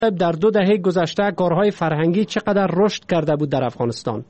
در 2 دهه گذشته کارهای فرهنگی چقدر رشد کرده بود در افغانستان؟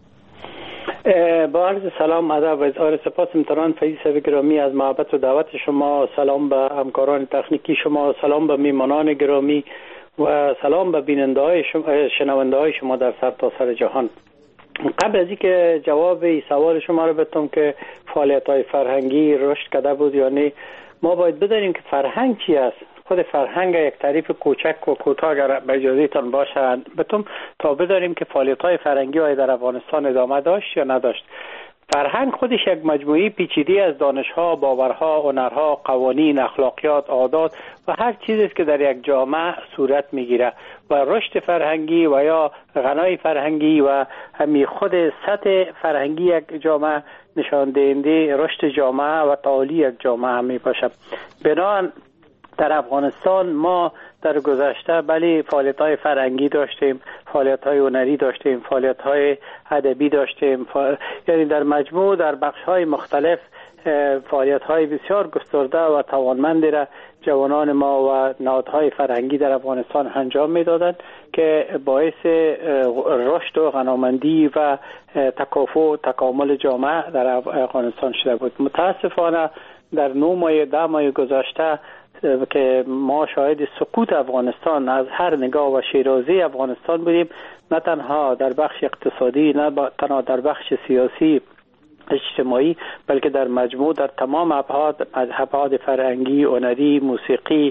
با عرض سلام، ادب و اظهار سپاس محترم فیض صاحب گرامی از محبت و دعوت شما، سلام به همکاران تکنیکی شما، سلام به میهمانان گرامی و سلام به بیننده‌های شما، شنونده‌های شما در سرتاسر جهان. قبل از اینکه جواب سوال شما رو بدم که فعالیت‌های فرهنگی رشد کرده بود یا نه، ما باید بدانیم که فرهنگ چی است. خود فرهنگ یک تعریف کوچک و کوتاه اگر به اجازهتان باشه بتم تا بدانیم که فعالیت‌های فرهنگی های در افغانستان ادامه داشت یا نداشت. فرهنگ خودش یک مجموعه پیچیده از دانش‌ها، باورها، هنرها، قوانین، اخلاقیات، عادات و هر چیزی است که در یک جامعه صورت می‌گیره و رشد فرهنگی و یا غنای فرهنگی و همین خود سطح فرهنگی یک جامعه نشان دهنده رشد جامعه و تعالی یک جامعه میباشد. بنابراین در افغانستان ما در گذشته بله فعالیت‌های فرهنگی داشتیم، فعالیت‌های هنری داشتیم، فعالیت‌های ادبی داشتیم، یعنی در مجموع در بخش‌های مختلف فعالیت‌های بسیار گسترده و توانمندی را جوانان ما و نهادهای فرهنگی در افغانستان انجام می‌دادند که باعث رشد و غنامندی و تکافؤ و تکامل جامعه در افغانستان شده بود. متاسفانه در 9 ماه 10 ماه گذشته که ما شاهد سقوط افغانستان از هر نگاه و شیرازی افغانستان بودیم، نه تنها در بخش اقتصادی، نه تنها در بخش سیاسی اجتماعی، بلکه در مجموع در تمام ابعاد فرهنگی، هنری، موسیقی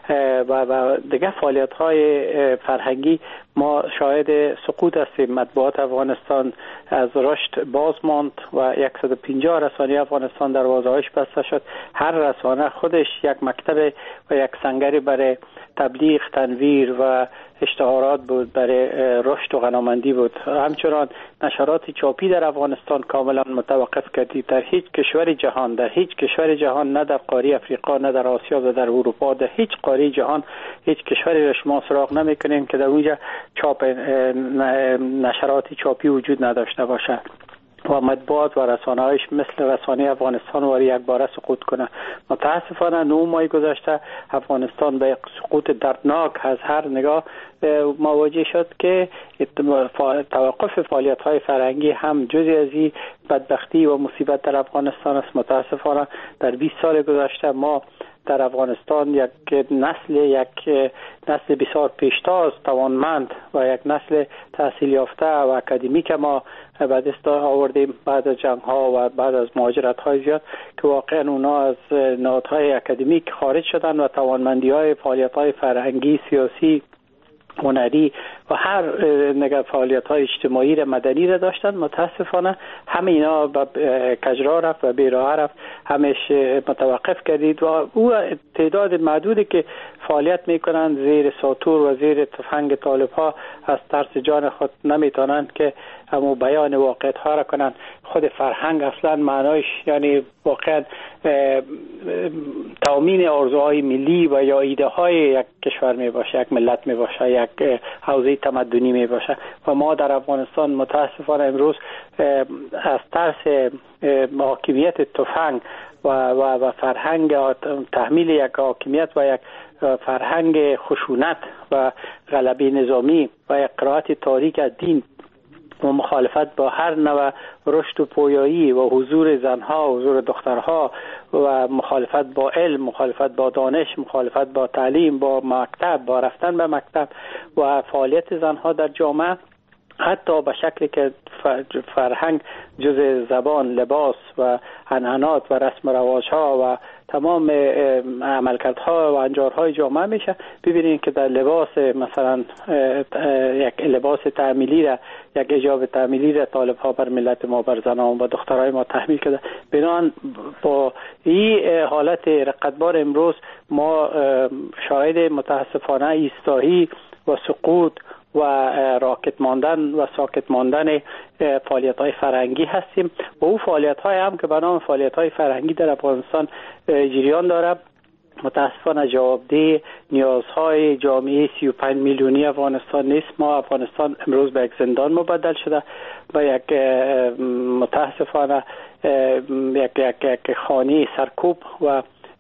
و دیگر فعالیت‌های فرهنگی ما شاهد سقوط هستیم. مطبوعات افغانستان از رشد باز ماند و 150 رسانه افغانستان دروازه‌هاش بسته شد. هر رسانه خودش یک مکتب و یک سنگری برای تبلیغ، تنویر و اشتهارات بود، برای رشد و غنامندی بود. همچنان نشرات چاپی در افغانستان کاملا متوقف کردید. در هیچ کشور جهان، نه در قاره افریقا، نه در آسیا و در اروپا، در هیچ قاره جهان هیچ کشوری را شما سراغ نمیکنین که در اونجا نشرات چاپی وجود نداشته باشه و مطبوعات و رسانه‌هایش مثل رسانه افغانستان واری یک باره سقوط کنه. متاسفانه 9 ماه گذشته افغانستان به سقوط دردناک از هر نگاه مواجه شد که توقف فعالیت‌های فرهنگی هم جزئی از این بدبختی و مصیبت در افغانستان است. متاسفانه در 20 سال گذشته ما در افغانستان یک نسل بسیار پیشتاز، توانمند و یک نسل تحصیل یافته و اکادمیک ما به دست آوردیم بعد از جنگ‌ها و بعد از مهاجرت‌های زیاد که واقعا اونا از نهادهای اکادمیک خارج شدن و توانمندی‌های فعالیت‌های فرهنگی، سیاسی، هنری و هر نگاه فعالیت‌های اجتماعی و مدنی را داشتن. متاسفانه همه اینا به کجرا رفت و بیراه رفت، همش متوقف کردید و او تعداد معدودی که فعالیت میکنند زیر ساطور و زیر تفنگ طالب‌ها از ترس جان خود نمیتونند که همو بیان واقعیت‌ها را کنند. خود فرهنگ اصلا معنایش یعنی واقعا تامین آرزوهای ملی و یا ایده های یک کشور می باشه، یک ملت می باشه، یک حوزه تمدنی می باشه و ما در افغانستان متاسفانه امروز از ترس حاکمیت تفنگ و فرهنگ تحمیل یک حاکمیت و یک فرهنگ خشونت و غلبه نظامی و یک قرائت تاریک از دین و مخالفت با هر نوع رشد و پویایی و حضور زنها و حضور دخترها و مخالفت با علم، مخالفت با دانش، مخالفت با تعلیم، با مکتب، با رفتن به مکتب و فعالیت زنها در جامعه، حتی به شکلی که فرهنگ جز زبان، لباس و عنعنات و رسم و رواج‌ها و تمام عملکردها و انجارهای جامعه میشه. ببینید که در لباس مثلا یک لباس تعمیلی را، یک حجاب تعمیلی را طالب‌ها بر ملت ما، بر زنان و دخترای ما تحمیل کرده. بنابراین با این حالت رقتبار امروز ما شاهد متاسفانه ایستایی و سقوط و راکت ماندن و ساکت ماندن فعالیت‌های فرهنگی هستیم و او فعالیت‌های هم که به نام فعالیت‌های فرهنگی در افغانستان جریان داره متاسفانه جوابده نیازهای جامعه 35 میلیونی افغانستان نیست. ما افغانستان امروز به یک زندان مبدل شده، به یک متاسفانه یک خانه سرکوب و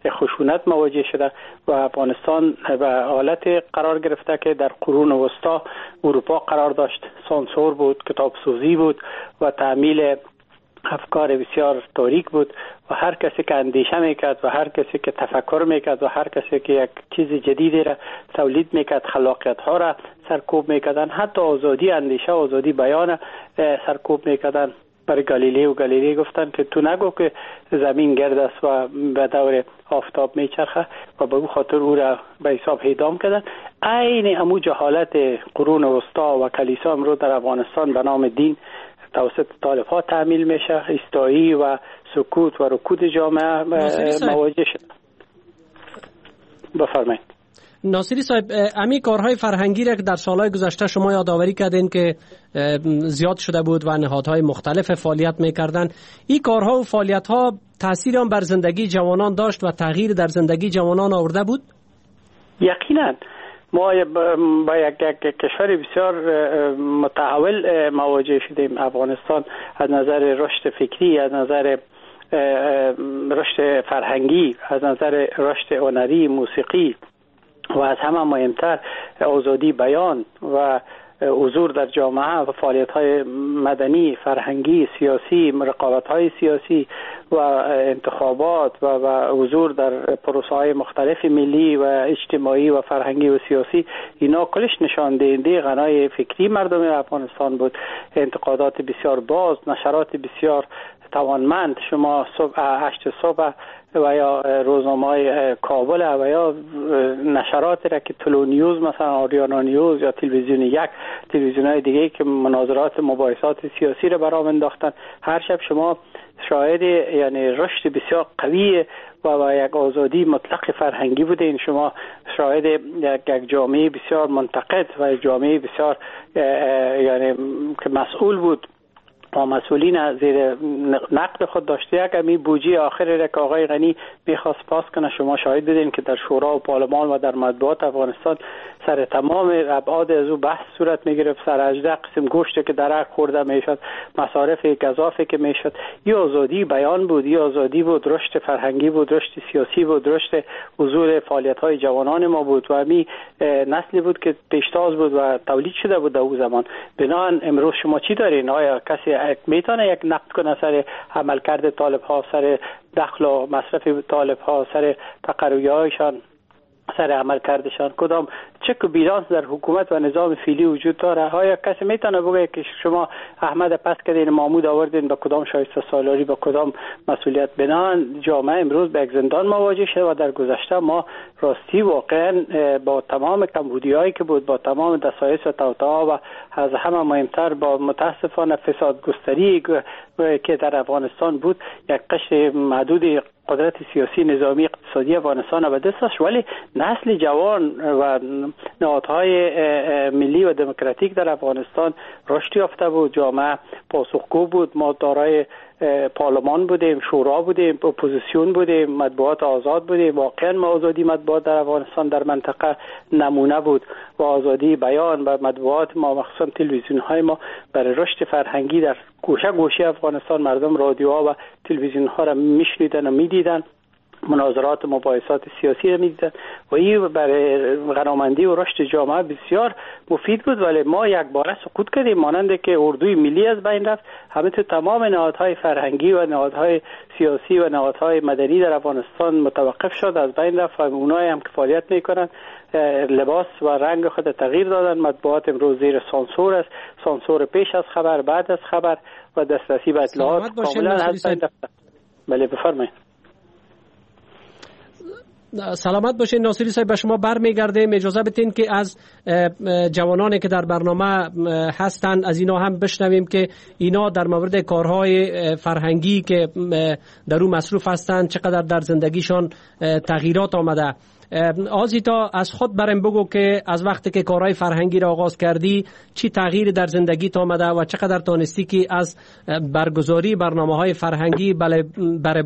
خشونت مواجه شده و افغانستان به حالت قرار گرفته که در قرون وسطا اروپا قرار داشت. سانسور بود، کتابسوزی بود و تعمیل افکار بسیار تاریک بود و هر کسی که اندیشه میکرد و هر کسی که تفکر میکرد و هر کسی که یک چیز جدیدی را تولید میکرد، خلاقیت ها را سرکوب میکردن، حتی آزادی اندیشه، آزادی بیان سرکوب میکردن. برای گالیله گفتن که تو نگو که زمین گرد است و به دور آفتاب میچرخه و به او خاطر او را به حساب اعدام کردن. عین همون جهالت قرون وسطا و کلیسا امروز در افغانستان به نام دین توسط طالب ها تعمیل میشه. ایستایی و سکوت و رکود جامعه مواجه شد. بفرمایید. ناصری صاحب، امی کارهای فرهنگی را که در سالهای گذشته شما یادآوری کردین که زیاد شده بود و نهادهای مختلف فعالیت میکردن، این کارها و فعالیت‌ها تأثیری هم بر زندگی جوانان داشت و تغییر در زندگی جوانان آورده بود؟ یقینا ما با یک کشور بسیار متحول مواجه شدیم. افغانستان از نظر رشد فکری، از نظر رشد فرهنگی، از نظر رشد هنری، موسیقی و از همه مهمتر آزادی بیان و حضور در جامعه و فعالیت‌های مدنی، فرهنگی، سیاسی، رقابت‌های سیاسی و انتخابات و حضور در پروسه‌های مختلف ملی و اجتماعی و فرهنگی و سیاسی، اینا کلش نشان دهنده غنای فکری مردم افغانستان بود. انتقادات بسیار باز، نشرات بسیار توانمند. شما صبح 8 صبح و یا روزنامه‌های کابل و یا نشرات را که طلوع نیوز، مثلا آریانا نیوز یا تلویزیون یک، تلویزیون‌های دیگه که مناظرات مباحثات سیاسی را برام انداختن، هر شب شما شاهد یعنی رشد بسیار قوی و یک آزادی مطلق فرهنگی بودین. شما شاهد یک جامعه بسیار منتقد و یک جامعه بسیار یعنی که مسئول بود و مسئولین زیر نقد خود داشته. یک امی بودجه آخری را که آقای غنی میخواست پاس کنه، شما شاهد بدین که در شورا و پارلمان و در مطبوعات افغانستان سر تمام ابعاد از او بحث صورت میگرفت. سر 18 قسم گوشت که درک خورده میشد، مصارف گزافه که میشد. یه آزادی بیان بود، یه آزادی بود، رشد فرهنگی بود، رشد سیاسی بود، رشد حضور فعالیت های جوانان ما بود و امی نسلی بود که پیشتاز بود و تولید شده بود در او زمان. بنابراین امروز شما چی دارین؟ آیا کسی میتونه یک نقد کنه سر عملکرد طالب ها، سر دخل و مصرف طالب ها، سر تقرریهایشان، سر عمل کردشان؟ کدام چک و بیلانس در حکومت و نظام فعلی وجود داره؟ آیا کسی میتونه بگه که شما احمد پس کردین، محمود آوردین، به کدام شایسته سالاری، به کدام مسئولیت؟ بنان جامعه امروز به یک زندان مواجه شده و در گذشته ما راستی واقعا با تمام کمبودی‌هایی که بود، با تمام دسایس و توطئه‌ها و از همه مهمتر با متاسفانه فساد گستری که در افغانستان بود، یک قشر محدود قدرت سیاسی، نظامی، اقتصادی افغانستان به دست داشت. ولی نسل جوان و نهادهای ملی و دموکراتیک در افغانستان رشد یافته بود. جامعه پاسخگو بود. ما دارای پارلمان بودیم، شورا بودیم، اپوزیسیون بودیم، مطبوعات آزاد بودیم. واقعا ما آزادی مطبوعات در افغانستان در منطقه نمونه بود و آزادی بیان و مطبوعات ما، مخصوصا تلویزیون های ما، برای رشد فرهنگی در گوشه گوشه افغانستان مردم رادیوها و تلویزیون ها را میشنیدن و میدیدن، مناظرات و مباحثات سیاسی را میدیدن و این برای غنامندی و رشد جامعه بسیار مفید بود. ولی ما یک باره سقوط کردیم، مانند که اردوی ملی از بین رفت. همه تو تمام نهادهای فرهنگی و نهادهای سیاسی و نهادهای مدنی در افغانستان متوقف شد، از بین رفت و اونایی هم که فعالیت میکنن لباس و رنگ خود تغییر دادن. مطبوعات امروز زیر سانسور است، سانسور پیش از خبر، بعد از خبر و دسترسی به اطلاعات کاملا از بین رفت. بله بفرمایید. سلامت باشین ناصری صاحب، به شما برمیگردیم. اجازه بدین که از جوانانی که در برنامه هستند از اینا هم بشنویم که اینا در مورد کارهای فرهنگی که در اون مصروف هستند چقدر در زندگیشان تغییرات آمده. آزیتا، از خود برام بگو که از وقتی که کارهای فرهنگی را آغاز کردی چی تغییر در زندگیت آمده و چقدر تانستی که از برگزاری برنامه‌های فرهنگی برای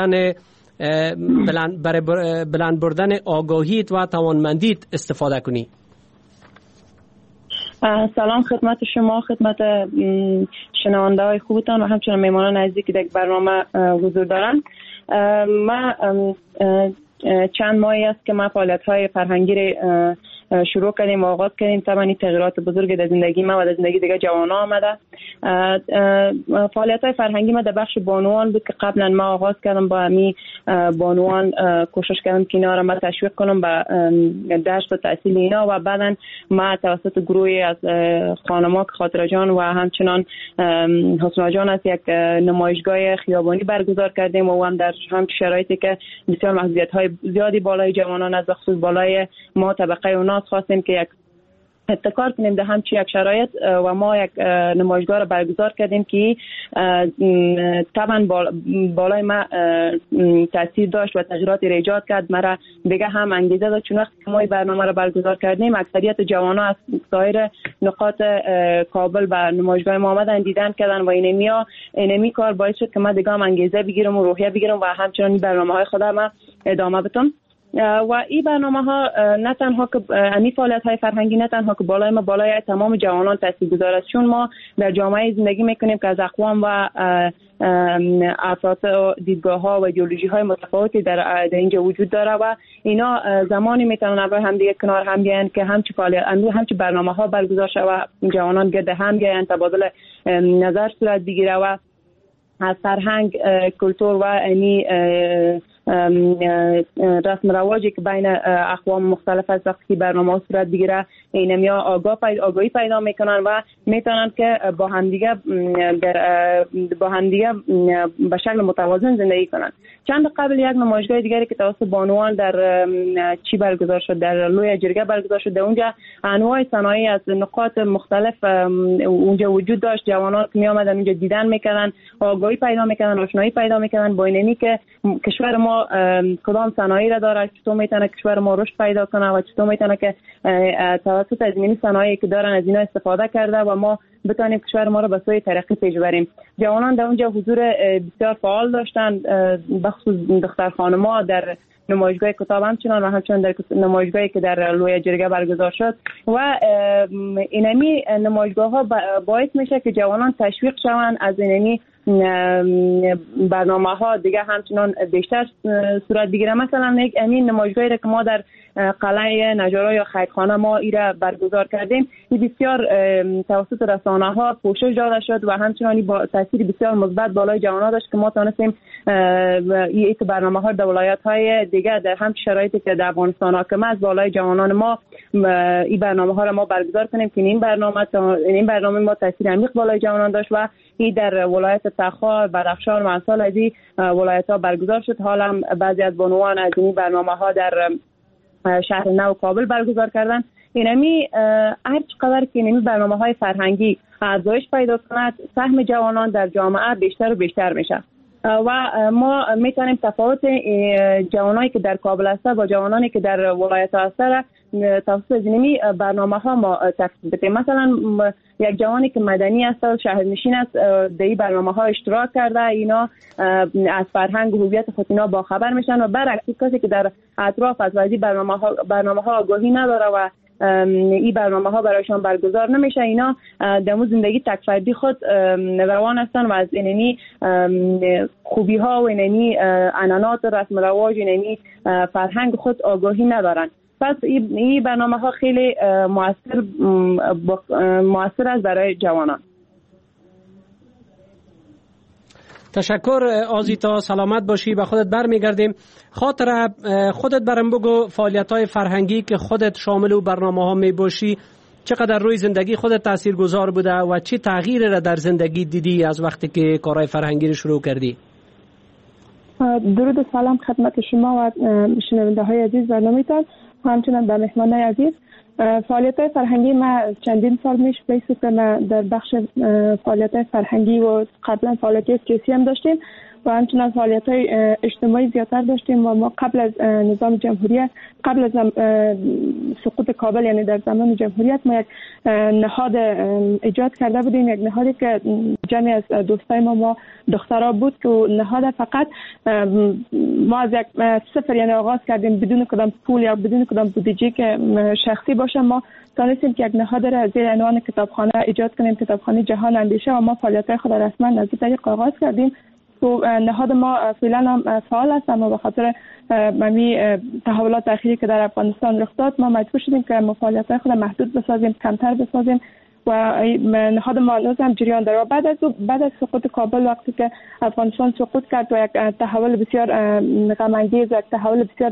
بلند بردن آگاهیت و توانمندیت استفاده کنی؟ سلام خدمت شما، خدمت شنونده های خوبتان و همچنین میمانان عزیزی که در برنامه حضور دارن. من چند ماهی است که ما فعالیت‌های فرهنگی شروع کردیم و آغاز کردیم. طبعا تغییرات بزرگ در زندگی ما و در زندگی دیگه جوانا آمده. فعالیت‌های فرهنگی ما در بخش بانوان بود که قبلا ما آغاز کردم با امی بانوان کوشش کردم که اینا را ما تشویق کنم به درس و تحصیل اینا و بعدا ما توسط گروهی از خانم‌ها که خاطره جان و همچنان حسنا جان است یک نمایشگاه خیابانی برگزار کردیم و هم در هم شرایطی که بسیار محدودیت‌های زیادی بالای جوانان از بخصوص بالای ما طبقه اوناس خواستیم که یک ابتکار کنیم در همچین یک شرایط و ما یک نمایشگاه را برگزار کردیم که طبعا بالای ما تاثیر داشت و تغییراتی را ایجاد کرد. مرا دیگه هم انگیزه داد چون وقتی ما این برنامه را برگزار کردیم اکثریت جوانان از سایر نقاط کابل به نمایشگاه ما آمدن دیدن کردن و اینمی کار باعث شد که ما دیگه هم انگیزه بگیرم و روحیه بگیرم و همچنان این برنامه‌های خودم ادامه بدم. و این برنامه‌ها نه تنها که امی فعالیت‌های فرهنگی نه تنها که بالای تمام جوانان تاثیرگذار است، چون ما در جامعه زندگی می‌کنیم که از اقوام و افراد دیدگاه‌ها و ایدئولوژی‌های متفاوتی در اینجا وجود داره و اینا زمانی میتونن برای هم دیگه کنار هم بیان که همچی برنامه‌ها برگزار شود و جوانان گرد هم بیان تبادل نظر صورت بگیره و از فرهنگ، کلتور و اینی رسم رواجی که بین اقوام مختلف از وقتی برنامه صورت بگیره اینمیا آگاهی پیدا میکنن و میتونن که با همدیگه به شکل متوازن زندگی کنن. چند قبل یک نمایشگاه دیگری که توسط بانوان در چی برگزار شد، در لوی جرگه برگزار شد، اونجا انواع صنایع از نقاط مختلف اونجا وجود داشت. جوانان که می آمدن اونجا دیدن میکردن، آگاهی پیدا میکردن، آشنایی پیدا میکردن با اینمی که کشور ما کدام صنایع را داره، چطور میتونه کشور ما رشد پیدا کنه و چطور میتونه که توسط از این صنایعی که دارن از اینا استفاده کرده و ما بتونیم کشور ما را به سوی ترقی پیش بریم. جوانان در اونجا حضور بسیار فعال داشتن، بخصوص دختر خانم‌ها در نمایشگاه کتاب همچنان و همچنان در نمایشگاهی که در لوی جرگه برگزار شد و اینمی نمایشگاه‌ها باعث میشه که جوانان تشویق شوند از اینمی برنامه‌ها دیگه همچنان بیشتر صورت بگیره. مثلا یک امین نمایشگاهی که ما در قلعه نجارا یا خیرخانه ما ایره برگزار کردیم، این بسیار توسط رسانه‌ها پوشش داده شد و همچنان با تاثیر بسیار مثبت بالای جوانان داشت که ما تونستیم این برنامه‌ها در ولایت‌های دیگه در همین شرایطی که در افغانستان حاکم است بالای جوانان ما این برنامه‌ها را ما برگزار کنیم که این برنامه ما تاثیر عمیق بالای جوانان داشت و این در ولایت تخار، بدخشان و امثال از این ولایت‌ها برگزار شد. حالا بعضی از بانوان از این برنامه‌ها در شهر نو کابل برگزار کردن. اینمی هر چقدر که اینمی برنامه‌های فرهنگی افزایش پیدا کند، سهم جوانان در جامعه بیشتر و بیشتر میشه و ما میتونیم تفاوت جوانانی که در کابل هستن با جوانانی که در ولایت هستن توسط اینمی برنامه‌ها ما تفصیل بدیم. مثلا یک جوانی که مدنی است، شهرنشین است، در این برنامه‌ها اشتراک کرده، اینا از فرهنگ و هویت خود اینا با خبر میشن و برعکس کسی که در اطراف از این برنامه‌ها آگاهی نداره و این برنامه‌ها برایشان برگزار نمیشه، اینا در زندگی تک فردی خود روان هستن و از اینمی خوبی‌ها و اینمی عنعنات رسم و رواج اینمی فرهنگ خود آگاهی ندارن. پس این برنامه‌ها خیلی مؤثر است برای جوانان. تشکر آزیتا، سلامت باشی، به خودت برمیگردیم. خاطر خودت برام بگو فعالیت‌های فرهنگی که خودت شامل و برنامه‌ها می باشی چقدر روی زندگی خودت تاثیرگذار بوده و چه تغییری را در زندگی دیدی از وقتی که کارهای فرهنگی رو شروع کردی؟ درود و سلام خدمت شما و شنونده‌های عزیز برنامه‌تان، همچنین به مهمانای عزیز. فعالیت‌های فرهنگی ما چندین سال میشه بیشتر که ما در بخش فعالیت‌های فرهنگی و قبلا فعالیت‌های سیاسی هم داشتیم و همچنین فعالیت‌های اجتماعی زیادتر داشتیم و ما قبل از نظام جمهوریت، قبل از سقوط کابل یعنی در زمان جمهوریت ما یک نهاد ایجاد کرده بودیم، یک نهادی که جمعی از دوستای ما دخترها بود که نهاد فقط ما از یک صفر یعنی آغاز کردیم بدون کدام پول یا بدون کدام بودجه که شخصی باشه. ما تونستیم که یک نهاد را زیر عنوان کتابخانه ایجاد کنیم، کتابخانه جهان اندیشه، و ما فعالیت‌های خود را رسما از این طریق آغاز کردیم نهاد ما فعلا هم فعال است، اما به خاطر تحولات اخیری که در افغانستان رخ داد ما مجبور شدیم که فعالیت‌های خود محدود بسازیم، کمتر بسازیم و نهاد ما هنوز هم جریان داره. بعد از سقوط کابل، وقتی که افغانستان سقوط کرد و یک تحول بسیار غم‌انگیز و یک تحول بسیار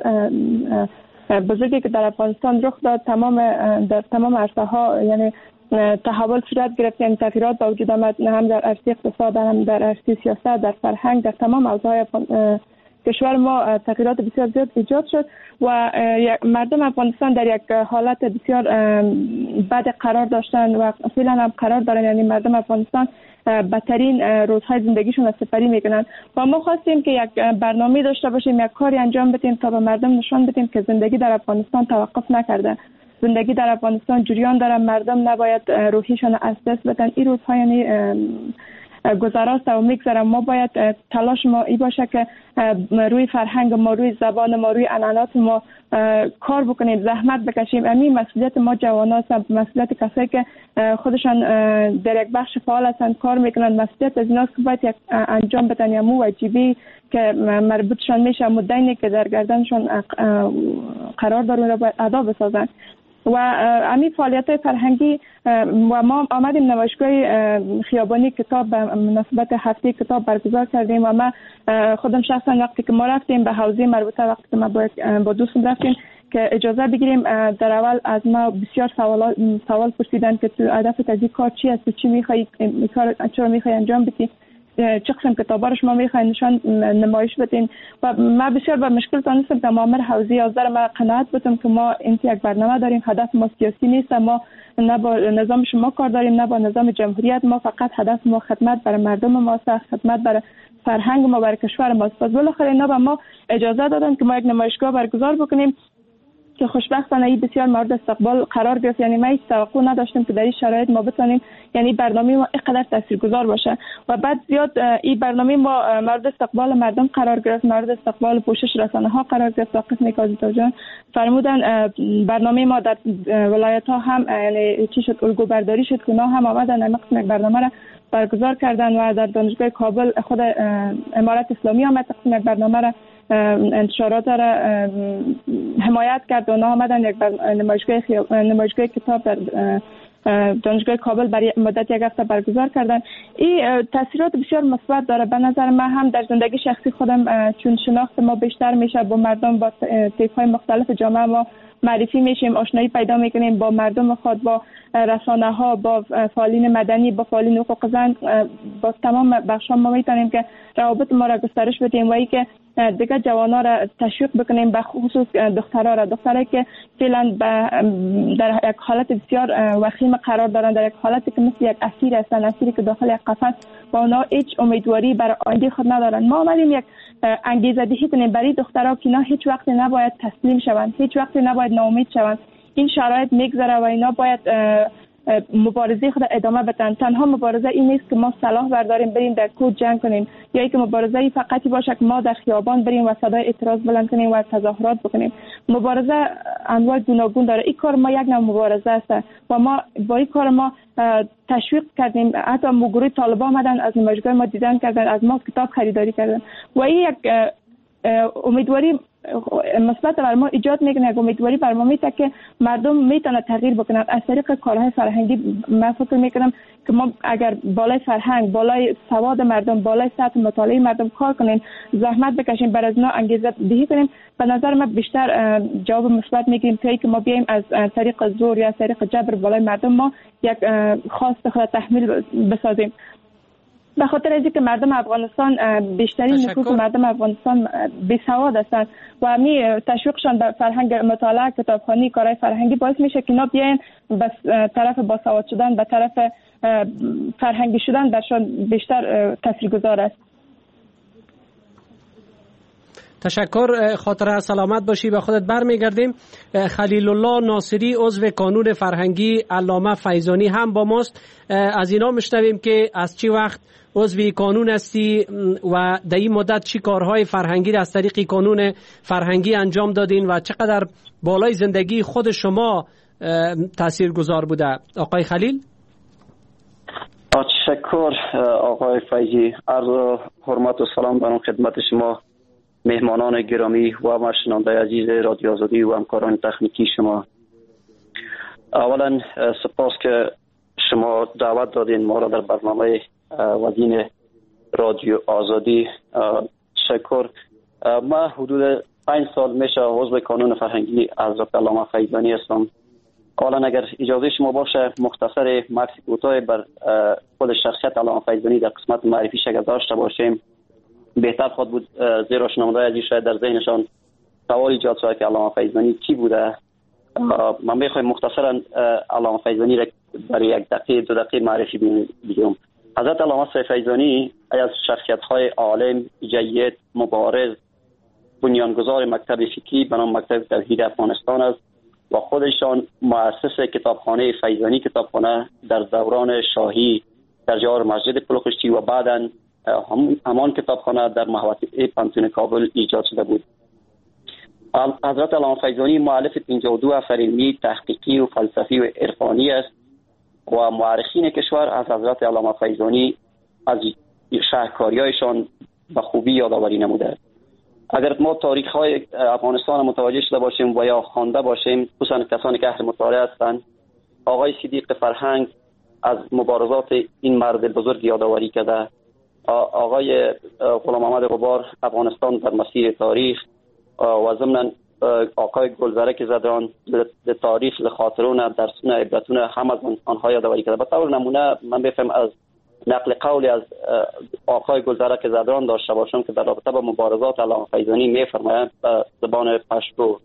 بزرگی که در افغانستان رخ داد، در تمام عرصه‌ها یعنی تحول صورت گرفت، یعنی تغییرات به وجود آمد، هم در عرصه اقتصاد، هم در عرصه سیاست، در فرهنگ، در تمام حوزه‌های کشور ما تغییرات بسیار زیاد ایجاد شد و مردم افغانستان در یک حالت بسیار بد قرار داشتن و فعلا هم قرار دارن. یعنی مردم افغانستان بدترین روزهای زندگیشون را سپری میکنن و ما خواستیم که یک برنامه داشته باشیم، یک کاری انجام بدیم تا به مردم نشان بدیم که زندگی در افغانستان توقف نکرده، زندگی در افغانستان جریان داره، مردم نباید روحیشون از دست بدن. این روزها یعنی گذراست و میگذره. ما باید تلاش ما ای باشه که روی فرهنگ ما، روی زبان ما، روی عنعنات ما کار بکنیم، زحمت بکشیم. همین مسئولیت ما جواناست، مسئولیت کسایی که خودشان در یک بخش فعال هستند کار میکنن، مسئولیت از ایناست که باید یک انجام بدن یا واجبی که مربوطشان میشه، مدینی که در گردنشان قرار دارن را باید ادا بسازن. و همین فعالیت فرهنگی و ما آمدیم نمایشگاه خیابانی کتاب به مناسبت هفته کتاب برگزار کردیم و ما خودم شخصا وقتی که ما رفتیم به حوزه مربوطه، وقتی که ما با دوستم رفتیم که اجازه بگیریم، در اول از ما بسیار سوال پرسیدن که تو هدفت از این کار چی است، چی میخوای، این کار چرا میخوای انجام بدی، چه قسم کتابا رو شما میخواین نشان نمایش بدین. و ما بسیار به مشکل تونستم که مامور حوزه 11 ما قناعت بدم که ما این یک برنامه داریم، هدف ما سیاسی نیست، ما نه با نظام شما کار داریم نه با نظام جمهوریت، ما فقط هدف ما خدمت برای مردم ما است، خدمت برای فرهنگ ما، برای کشور ما است. بالاخره اینا به ما اجازه دادن که ما یک نمایشگاه برگزار بکنیم که خوشبختانه این بسیار مورد استقبال قرار گرفت. یعنی ما هیچ توقع نداشتیم که در این شرایط ما بتونیم، یعنی برنامه ما اینقدر تاثیرگذار باشه و بعد زیاد این برنامه ما مورد استقبال مردم قرار گرفت، مورد استقبال پوشش رسانه‌ها قرار گرفت. و قسمی که آزیتا جان فرمودن برنامه ما در ولایت‌ها هم یعنی چی شد، الگو برداری شد که اونا هم آمدن این قسم برنامه را برگزار کردن و در دانشگاه کابل خود امارت اسلامی آمد قسم برنامه را انتشارات را حمایت کرد. اونا آمدن یک نمایشگاه کتاب در دانشگاه کابل برای مدت یک هفته برگزار کردن. این تاثیرات بسیار مثبت داره. به نظر من هم در زندگی شخصی خودم چون شناخت ما بیشتر میشه، با مردم، با طیف‌های مختلف جامعه ما معرفی میشیم، آشنایی پیدا میکنیم با مردم خود، با رسانه ها، با فعالین مدنی، با فعالین حقوق زن، با تمام بخش‌ها ما میتونیم که روابط ما را گسترش بدیم و اینکه دیگه جوانا را تشویق بکنیم، به خصوص دخترایی که فعلا در یک حالت بسیار وخیم قرار دارند، در یک حالتی که مثل یک اسیر هستند، اسیری که داخل یک قفس با اونا هیچ امیدواری برای آینده خود ندارند. ما اومدیم یک انگیزه دهی کنیم برای دخترها که اینا هیچ وقت نباید تسلیم شوند، هیچ وقت نباید ناامید شوند. این شرایط میگذره و اینا باید مبارزه خود ادامه بدن. تنها مبارزه این نیست که ما سلاح برداریم بریم در کوچه جنگ کنیم، یا اینکه مبارزه فقطی باشه که ما در خیابان بریم و صدای اعتراض بلند کنیم و تظاهرات بکنیم. مبارزه انواع گوناگون داره. این کار ما یک نوع مبارزه است و ما با این کار ما تشویق کردیم. حتی گروه طالبان آمدن از نمایشگاه ما دیدن کردن، از ما کتاب خریداری کردن و این یک امیدواری مثبت بر ما ایجاد میکنه، یک امیدواری بر ما میده که مردم میتونه تغییر بکنن از طریق کارهای فرهنگی. من فکر میکنم که ما اگر بالای فرهنگ، بالای سواد مردم، بالای سطح مطالعه مردم کار کنیم، زحمت بکشیم، برای از اونا انگیزه دهی کنیم، به نظر من بیشتر جواب مثبت میگیریم تا اینکه ما بیایم از طریق زور یا از طریق جبر بالای مردم ما یک خواست خود تحمیل بسازیم. به خاطر اینکه مردم افغانستان بیشترین نفوس مردم افغانستان بیسواد هستند و همین تشویقشان به فرهنگ مطالعه، کتابخوانی، کارهای فرهنگی باعث میشه که اینا بیاین به طرف باسواد شدن، به طرف فرهنگی شدن برشان بیشتر تاثیرگذار است. تشکر، خاطر سلامت باشی. به خودت برمیگردیم. خلیل الله ناصری عضو کانون فرهنگی علامه فیضانی هم با ماست. از اینا میشنویم که از چی وقت عضو کانون هستی و در این مدت چی کارهای فرهنگی را از طریق کانون فرهنگی انجام دادین و چقدر بالای زندگی خود شما تاثیرگذار بوده. آقای خلیل؟ تشکر آقای فیضی. عرض حرمت و سلام دارم خدمت شما مهمانان گرامی و شنونده عزیز رادیو آزادی و همکاران تکنیکی شما. اولا سپاس که شما دعوت دادین ما را در برنامه وزین رادیو آزادی. تشکر. ما حدود 5 سال میشه عضو کانون فرهنگی حضرت علامه فیضانی هستم. اولا اگر اجازه شما باشه مختصر مکس کوتاه بر خود شخصیت علامه فیضانی در قسمت معرفی اگر داشته باشیم بهتر خود بود، زیرا شنونده عزیز شاید در ذهنشان سوال ایجاد شده که علامه فیضانی کی بوده. من میخوایم مختصرا علامه فیضانی را برای 1 دقیقه 2 دقیقه معرفی بگم. حضرت علامه فیضانی از شخصیت‌های عالم، جید، مبارز، بنیانگذار مکتب فقهی به نام مکتب توحید افغانستان است و خودشان مؤسس کتابخانه فیضانی کتابخانه در دوران شاهی در جوار مسجد پلوخشتی و بعداً همان کتابخانه در محوطه پانتون کابل ایجاد شده بود. حضرت علامه فیضانی مؤلف 52 اثر علمی، تحقیقی و فلسفی و عرفانی است و مورخین کشور از حضرت علامه فیضانی از شهرکاری‌هایشان به خوبی یادآوری نموده. اگر ما تاریخ‌های افغانستان متوجه شده باشیم و یا خوانده باشیم، خصوصا کسانی که اهل مطالعه هستند، آقای صدیق فرهنگ از مبارزات این مرد بزرگ یادآوری کرده. آقای غلام محمد غبار افغانستان در مسیر تاریخ و ضمن آقای گلزرک زدران در تاریخ لخاطرون درسون عبرتون هم از آنها یادآوری کرده. به طور نمونه من بفهم از نقل قولی از آقای گلزرک زدران داشته باشم که در رابطه با مبارزات علامه فیضانی می‌فرمایند به زبان پشتو: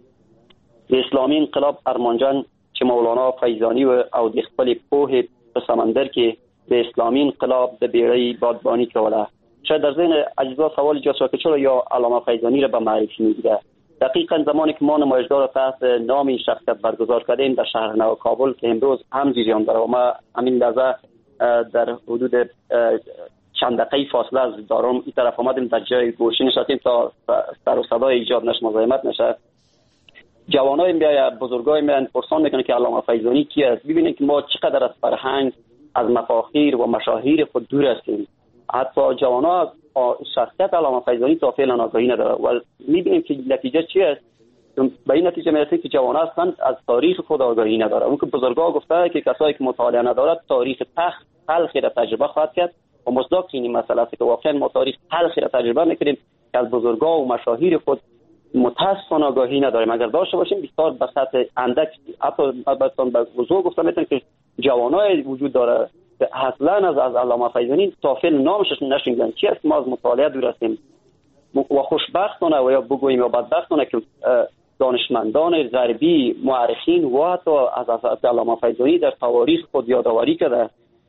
اسلامی انقلاب ارمانجان چه مولانا فیضانی و او دخپل پوه به سمندر که به اسلامی انقلاب در بیړی بادبانی کوله. شاید در ذهن اجزا سوال ایجاد شد که چرا یا علامه فیضانی را به معرفی می‌گیره. دقیقاً زمانی که ما نمایشگاه را تحت نام این شخصیت برگزار کردیم در شهر نو کابل که امروز هم جریان داره و ما همین لحظه در حدود چند دقیقه فاصله از دارم این طرف آمدیم در جای گوشی نشستیم تا سر و صدای ایجاد نشه، مزاحمت نشه. جوانای میای بزرگای میان پرسان میکنه که علامه فیضانی کی است. ببینید که ما چقدر از فرهنگ، از مفاخیر و مشاهیر خود دور هستیم. حتی جوانا شخصیت علامه فیضانی تا فعلا آگاهی نداره و میبینیم که نتیجه چی است. به این نتیجه میرسیم که جوانا هستند از تاریخ خود آگاهی نداره. اون که بزرگا گفته که کسایی که مطالعه ندارد تاریخ تلخی را تجربه خواهد کرد و مصداق این مسئله است که واقعا ما تاریخ تلخی را تجربه میکنیم که از بزرگا و مشاهیر خود متاسفانه آگاهی نداریم. اگر داشته باشیم بسیار به سطح اندک، حتی البته به بزرگ گفتم میتونم که جوانای وجود داره که اصلا از علامه فیضانی تا فعلا نامش نشنیدن. چی است ما از مطالعه دور هستیم و خوشبختانه و یا بگوییم یا بدبختانه که دانشمندان غربی، مورخین و حتی از علامه فیضانی در تواریخ خود یادآوری کرده.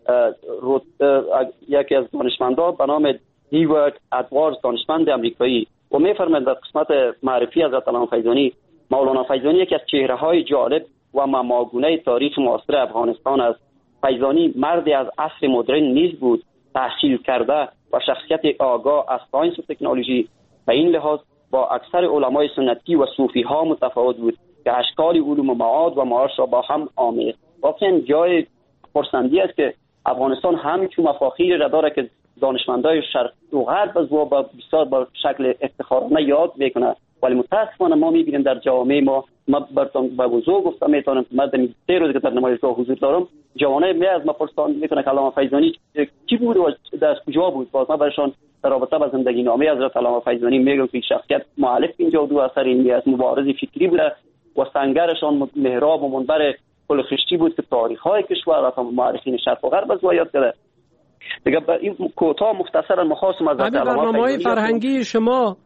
یکی از دانشمندان به نام هیوارد ادواردز، دانشمند امریکایی، و می‌فرماید در قسمت معرفی از علامه فیضانی: مولانا فیضانی یکی از چهره‌های جالب و مماگونه تاریخ معاصر افغانستان است. فیضانی مردی از عصر مدرن نیز بود، تحصیل کرده و شخصیت آگاه از ساینس و تکنولوژی. به این لحاظ با اکثر علمای سنتی و صوفی ها متفاوت بود که اشکال علوم معاد و معاش را با هم آمیخت. واقعا جای خرسندی است که افغانستان همچون مفاخیر را داره که دانشمندای شرق و غرب از و بسیار با شکل افتخارانه یاد میکنه، ولی متاسفانه ما میبینیم در جامعه ما براتون به وضوح گفتم میتونم من در 3 روز که در نمایشگاه حضور دارم جوانای می از ما پرسان میکنه که علامه فیضانی کی بود و در کجا بود. باز ما برشان در رابطه با زندگی نامه حضرت علامه فیضانی میگم که شخصیت مؤلف 52 اثر علمی است، مبارز فکری بوده و سنگرشان محراب و منبر پلخشتی بود که تاریخ‌های کشور و مورخین شرق و غرب از یاد کرده. دیگه این کوتاه مختصرا مخواستم از برنامه‌های فرهنگی شما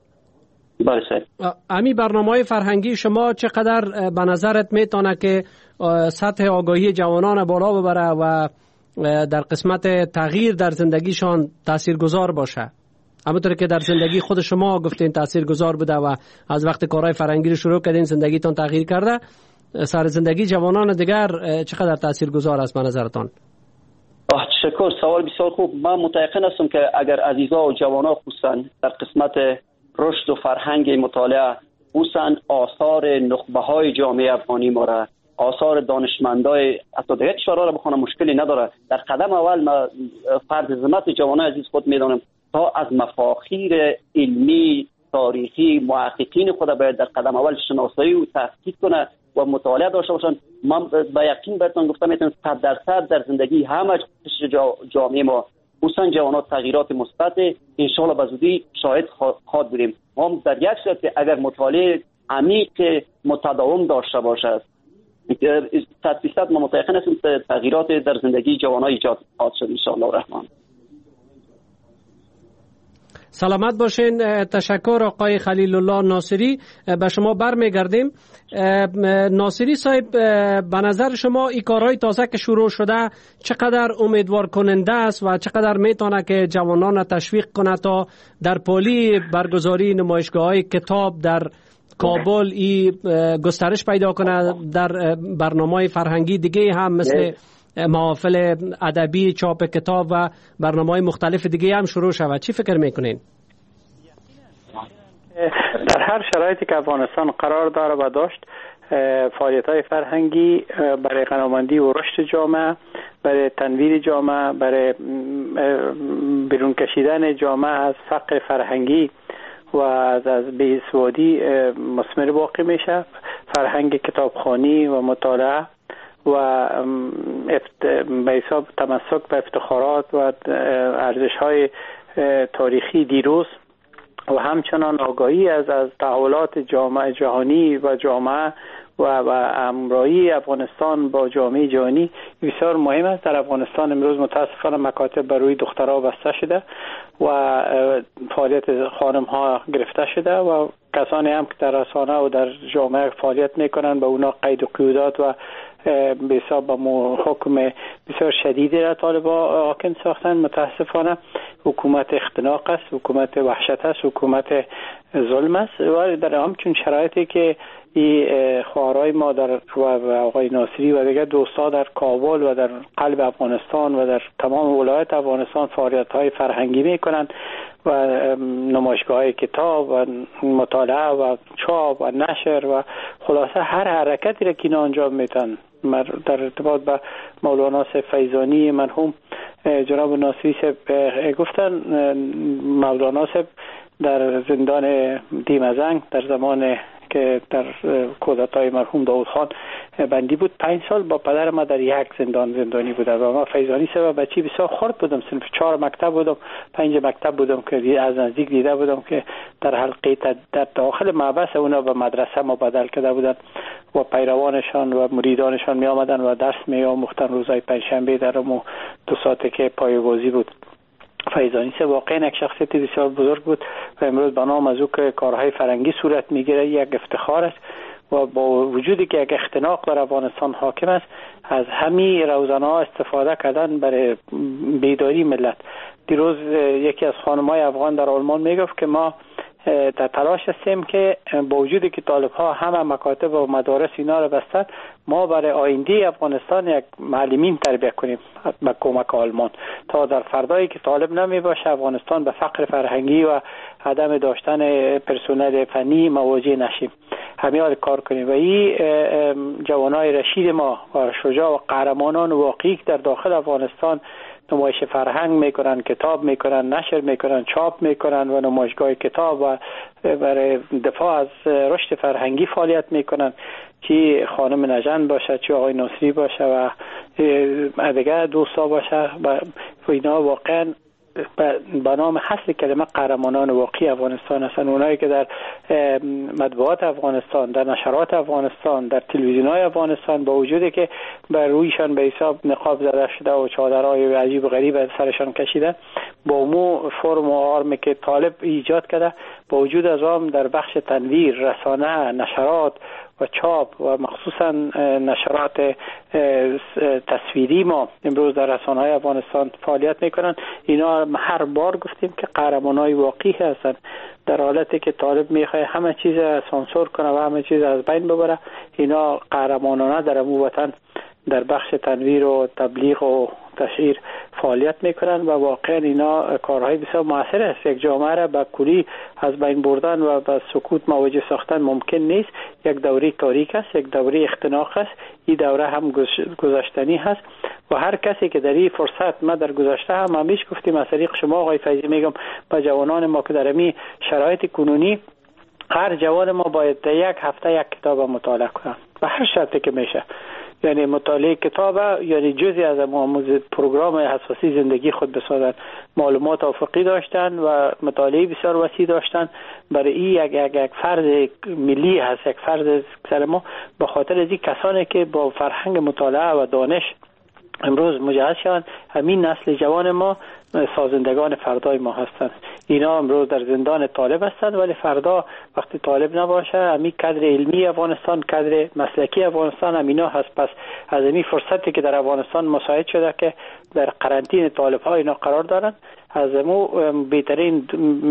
امی برنامه‌های فرهنگی شما چقدر به نظرت میتونه که سطح آگاهی جوانان بالا ببره و در قسمت تغییر در زندگیشان تاثیرگذار باشه؟ همونطور که در زندگی خود شما گفتین تاثیرگذار بوده و از وقت کارهای فرهنگی رو شروع کردین زندگیتون تغییر کرده، سر زندگی جوانان دیگر چقدر تاثیرگذار است به نظرتان؟ تشکر، سوال بسیار خوب. من متأکد هستم که اگر عزیزا و جوانا خصوصا در قسمت رشد و فرهنگ مطالعه خصوصا آثار نخبه‌های جامعه افغانی ما را آثار دانشمندای حتی دیگه کشورها را بخونم مشکلی نداره. در قدم اول ما فرض ذمت جوانان عزیز خود میدانم تا از مفاخیر علمی تاریخی محققین خود باید در قدم اول شناسایی و تحقیق کنه و مطالعه داشته باشن. من با یقین بهتون گفتم میتونم 100% در زندگی همه جامعه ما خصوصا جوانان تغییرات مثبت ان شاء الله به زودی شاهد خواهد بودیم. ما در یک صورت اگر مطالعه عمیق متداوم داشته باشد 100% ما متأکد هستیم تغییرات در زندگی جوانان ایجاد خواهد شد ان شاء الله الرحمن. سلامت باشین. تشکر آقای خلیل الله ناصری. به شما برمیگردیم. ناصری صاحب، به نظر شما این کارهای تازه که شروع شده چقدر امیدوار کننده است و چقدر میتونه که جوانان تشویق کنه تا در پالی برگزاری نمایشگاه‌های کتاب در کابل گسترش پیدا کنه، در برنامه‌های فرهنگی دیگه هم مثل محافل ادبی، چاپ کتاب و برنامه‌های مختلف دیگه هم شروع شود؟ چی فکر میکنین؟ در هر شرایطی که افغانستان قرار داره و داشت فعالیت‌های فرهنگی برای غناماندی و رشد جامعه، برای تنویر جامعه، برای بیرون کشیدن جامعه از فقر فرهنگی و از بی‌سوادی مثمر واقع میشه. فرهنگ کتابخوانی و مطالعه و به حساب تمسک به افتخارات و ارزش‌های تاریخی دیروز و همچنان آگاهی از تحولات جامعه جهانی و جامعه و همراهی افغانستان با جامعه جهانی بسیار مهم است. در افغانستان امروز متاسفانه مکاتب بر روی دخترها بسته شده و فعالیت خانم‌ها گرفته شده و کسانی هم که در رسانه و در جامعه فعالیت میکنن به اونا قید و قیودات و به حساب حکم بسیار شدیدی را طالبان حاکم ساختن. متاسفانه حکومت اختناق است، حکومت وحشت است، حکومت ظلم است و در همچون شرایطی که این خواهرای ما در و آقای ناصری و دیگر دوستا در کابل و در قلب افغانستان و در تمام ولایت افغانستان فعالیت‌های فرهنگی میکنن و نمایشگاه‌های کتاب و مطالعه و چاپ و نشر و خلاصه هر حرکتی را که انجام میدن. در ارتباط با مولانا فیضانی مرحوم جناب ناصری صاحب گفتن مولانا صاحب در زندان دیمزنگ در زمان که در کودتای مرحوم داود خان بندی بود 5 سال با پدر ما در یک زندانی بودم و ما فیضانی صاحب بچی بسیار خرد بودم، صنف 4 مکتب بودم، 5 مکتب بودم که از نزدیک دیده بودم که در حلقه در داخل محبس اونا به مدرسه مبدل کرده بودن و پیروانشان و مریدانشان می آمدن و درس می آموختن روزهای پنجشنبه در امو 2 ساعته که پایه‌بازی بود. فیضانی صاحب واقعا یک شخصیت بسیار بزرگ بود و امروز به نام از او که کارهای فرهنگی صورت میگیره یک افتخار است و با وجودی که یک اختناق در افغانستان حاکم است از همین روزنه‌ها استفاده کردن برای بیداری ملت. دیروز یکی از خانم‌های افغان در آلمان میگفت که ما در تلاش هستیم که با وجودی که طالب‌ها همه مکاتب و مدارس اینا را بستن ما برای آینده افغانستان یک معلمین تربیت کنیم با کمک آلمان تا در فردایی که طالب نمی باشه افغانستان به فقر فرهنگی و عدم داشتن پرسنل فنی مواجه نشیم. همین کار کنیم و این جوانای رشید ما و شجاع و قهرمانان واقعی در داخل افغانستان نمایش فرهنگ میکنن، کتاب میکنن، نشر میکنن، چاپ میکنن و نمایشگاه کتاب و برای دفاع از رشد فرهنگی فعالیت میکنن، چی خانم نژند باشه، چی آقای ناصری باشه و دیگه دوستا باشه و اینا واقعا به نام حسب کلمه قهرمانان واقعی افغانستان هستن. اونایی که در مطبوعات افغانستان، در نشرات افغانستان، در تلویزیون‌های افغانستان با وجودی که بر رویشان به حساب نقاب زده شده و چادرهای عجیب و غریب از سرشان کشیده با مو فرم و آرمی که طالب ایجاد کرده با وجود از آن در بخش تنویر، رسانه، نشرات و چاپ و مخصوصا نشرات تصویری ما امروز در رسانه‌های افغانستان فعالیت میکنن. اینا هر بار گفتیم که قهرمانای واقعی هستن. در حالتی که طالب میخواد همه چیز سانسور کنه و همه چیز از بین ببره، اینا قهرمانانه در امو وطن در بخش تنویر و تبلیغ و تشهیر فعالیت میکنن و واقعا اینا کارهای بسیار موثر است. یک جامعه را به کلی از بین بردن و به سکوت مواجه ساختن ممکن نیست. یک دوره تاریک است، یک دوره اختناق است. این دوره هم گذشتنی هست و هر کسی که در این فرصت، ما در گذشته هم همیشه گفتیم از طریق شما آقای فیضی میگم به جوانان ما که در این شرایط کنونی، هر جوان ما باید یک هفته یک کتاب مطالعه کنن و هر شرطی که میشه. یعنی مطالعه کتاب یعنی جزئی از پروگرام اساسی زندگی خود بسازن. معلومات افقی داشتن و مطالعه بسیار وسیع داشتن. برای این یک فرض ملی هست، یک فرض سر ما، به خاطر از این کسانی که با فرهنگ مطالعه و دانش امروز مجهز شدن، همین نسل جوان ما سازندگان فردای ما هستند. اینا امروز در زندان طالب هستند، ولی فردا وقتی طالب نباشه همین کادر علمی افغانستان، کادر مسلکی افغانستان همینا هست. پس از این فرصتی که در افغانستان مساعد شده که در قرنطینه طالب ها اینا قرار دارن، از مو بهترین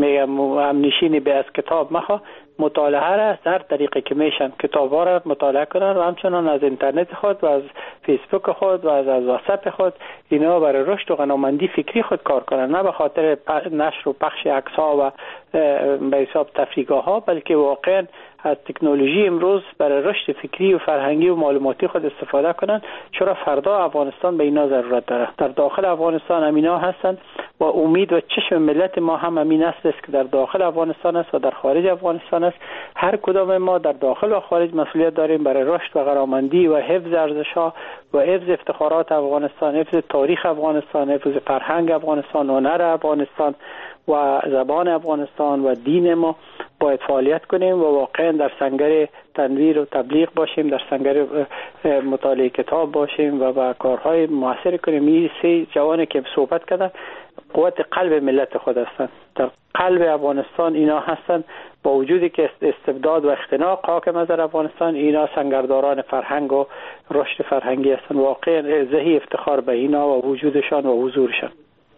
همنشینی به از کتاب مخوا مطالعه را از هر طریقی که میشن کتاب ها را مطالعه کنن و همچنان از اینترنت خود و از فیسبوک خود و از واتساپ خود اینا برای رشد و غنامندی فکری خود کار کنن، نه به خاطر نشر و پخش عکس ها و به حساب تفریحگاه ها، بلکه واقعا از تکنولوژی امروز برای رشد فکری و فرهنگی و معلوماتی خود استفاده کنن، چرا فردا افغانستان به اینا ضرورت داره. در داخل افغانستان همینا هستن و امید و چشم ملت ما هم همین است که در داخل افغانستان است و در خارج افغانستان است. هر کدام ما در داخل و خارج مسئولیت داریم برای رشد و غرامندی و حفظ ارزش‌ها و حفظ افتخارات افغانستان، حفظ تاریخ افغانستان، حفظ فرهنگ افغانستان، هنر افغانستان و زبان افغانستان و دین ما. باید فعالیت کنیم و واقعا در سنگر تنویر و تبلیغ باشیم، در سنگر مطالعه کتاب باشیم و با کارهای موثر کنیم. این سه جوانی که صحبت کردن قوت قلب ملت خود هستند، در قلب افغانستان اینا هستند. با وجودی که استبداد و اختناق حاکم است در افغانستان، اینا سنگرداران فرهنگ و رشد فرهنگی هستند. واقعا زهی افتخار به اینا و وجودشان و حضورشان.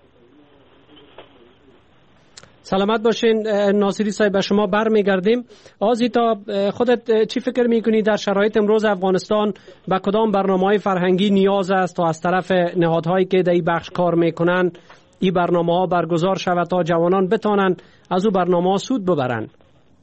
سلامت باشین ناصری صاحب، به شما برمیگردیم. آزیتا، خودت چی فکر میکنی در شرایط امروز افغانستان به کدام برنامه‌های فرهنگی نیاز است تا از طرف نهادهایی که در این بخش کار میکنن این برنامه‌ها برگزار شود تا جوانان بتانند از او برنامه‌ها سود ببرند؟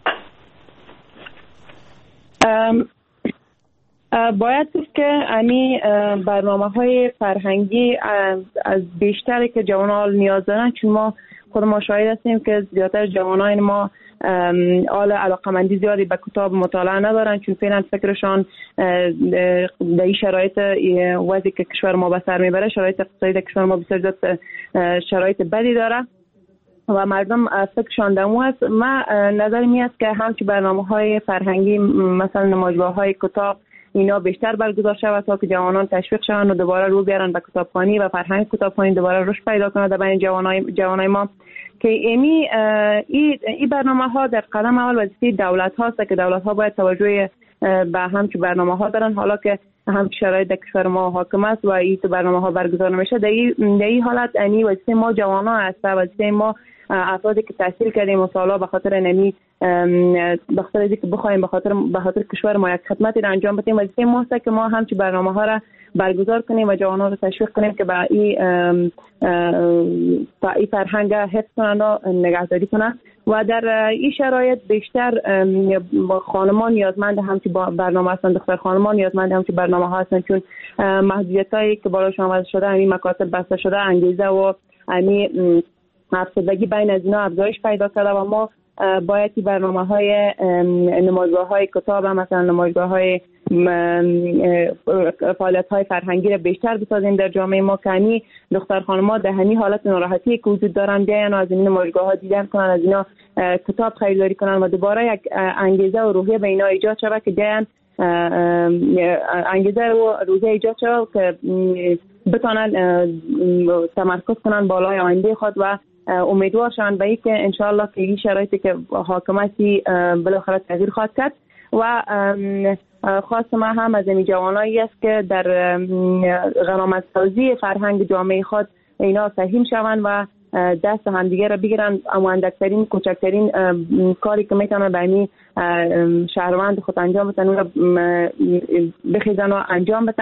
باید گفت که امی برنامه‌های فرهنگی از بیشتری که جوانان نیاز دارن، چون ما خود ما شاهد هستیم که زیادتر جوانان ما علاقمندی زیادی به کتاب مطالعه ندارن، چون فعلا فکرشان در این شرایط وضعی که کشور ما به سر میبره، شرایط اقتصادی کشور ما بسیار زیاد شرایط بدی داره و مردم فکرشان دمو است. ما نظرم این است که همچی برنامه‌های فرهنگی مثلا نمایشگاه‌های کتاب اینا بیشتر برگزار شود تا که جوانان تشویق شوند و دوباره رو بیارن به کتابخوانی و فرهنگ کتابخوانی دوباره رشد پیدا کنه در بین جوانای ما. که این برنامه‌ها در قدم اول وظیفه دولت هاست که دولت ها باید توجه به همچین برنامه‌ها دارن. حالا که همچین شرایط در کشور ما حاکم است و این برنامه‌ها برگزار نمیشه، در این حالت یعنی وظیفه ما جوانان است، وظیفه ما افرادی که تحصیل کردیم و سالا به خاطر نمی به خاطر اینکه بخوایم به خاطر کشور ما یک خدمتی را انجام بدیم، وظیفه ما است که ما همچین برنامه‌ها را برگزار کنیم و جوانان رو تشویق کنیم که با این فرهنگ حفظ کنند و نگهداری کنند. و در این شرایط بیشتر خانمان نیازمند همچین برنامه هستند، دختر خانمان نیازمند همچین برنامه ها هستند، چون محدودیتایی که بالاشون آمده شده، همین مکاتب بسته شده، انگیزه و همین افسردگی بین از اینا افزایش پیدا کرده و ما باید این برنامه‌های نمایشگاه‌های کتاب، مثلا نمایشگاه‌های فعالیت‌های فرهنگی را بیشتر بسازیم در جامعه ما که همین دختر خانم‌ها در همین حالت ناراحتی که وجود دارن بیان و از این نمایشگاه‌ها دیدن کنن، از اینا کتاب خریداری کنن و دوباره یک انگیزه و روحیه به اینا ایجاد شود که بیان انگیزه و روحیه ایجاد شود که بتونن تمرکز کنن بالای آینده خود و امیدوار شوند به اینکه انشالله که این شرایطی که حاکمتی بالاخره تغییر خواهد کرد. و خواست ما هم از این جوانایی است که در غنامت‌سازی فرهنگ جامعه خود اینا سهیم شوند و دست همدیگه را بگیرن، اما اندکترین کوچکترین کاری که میتونن به این شهروند خود انجام بدن اون را بخیزن و انجام بدن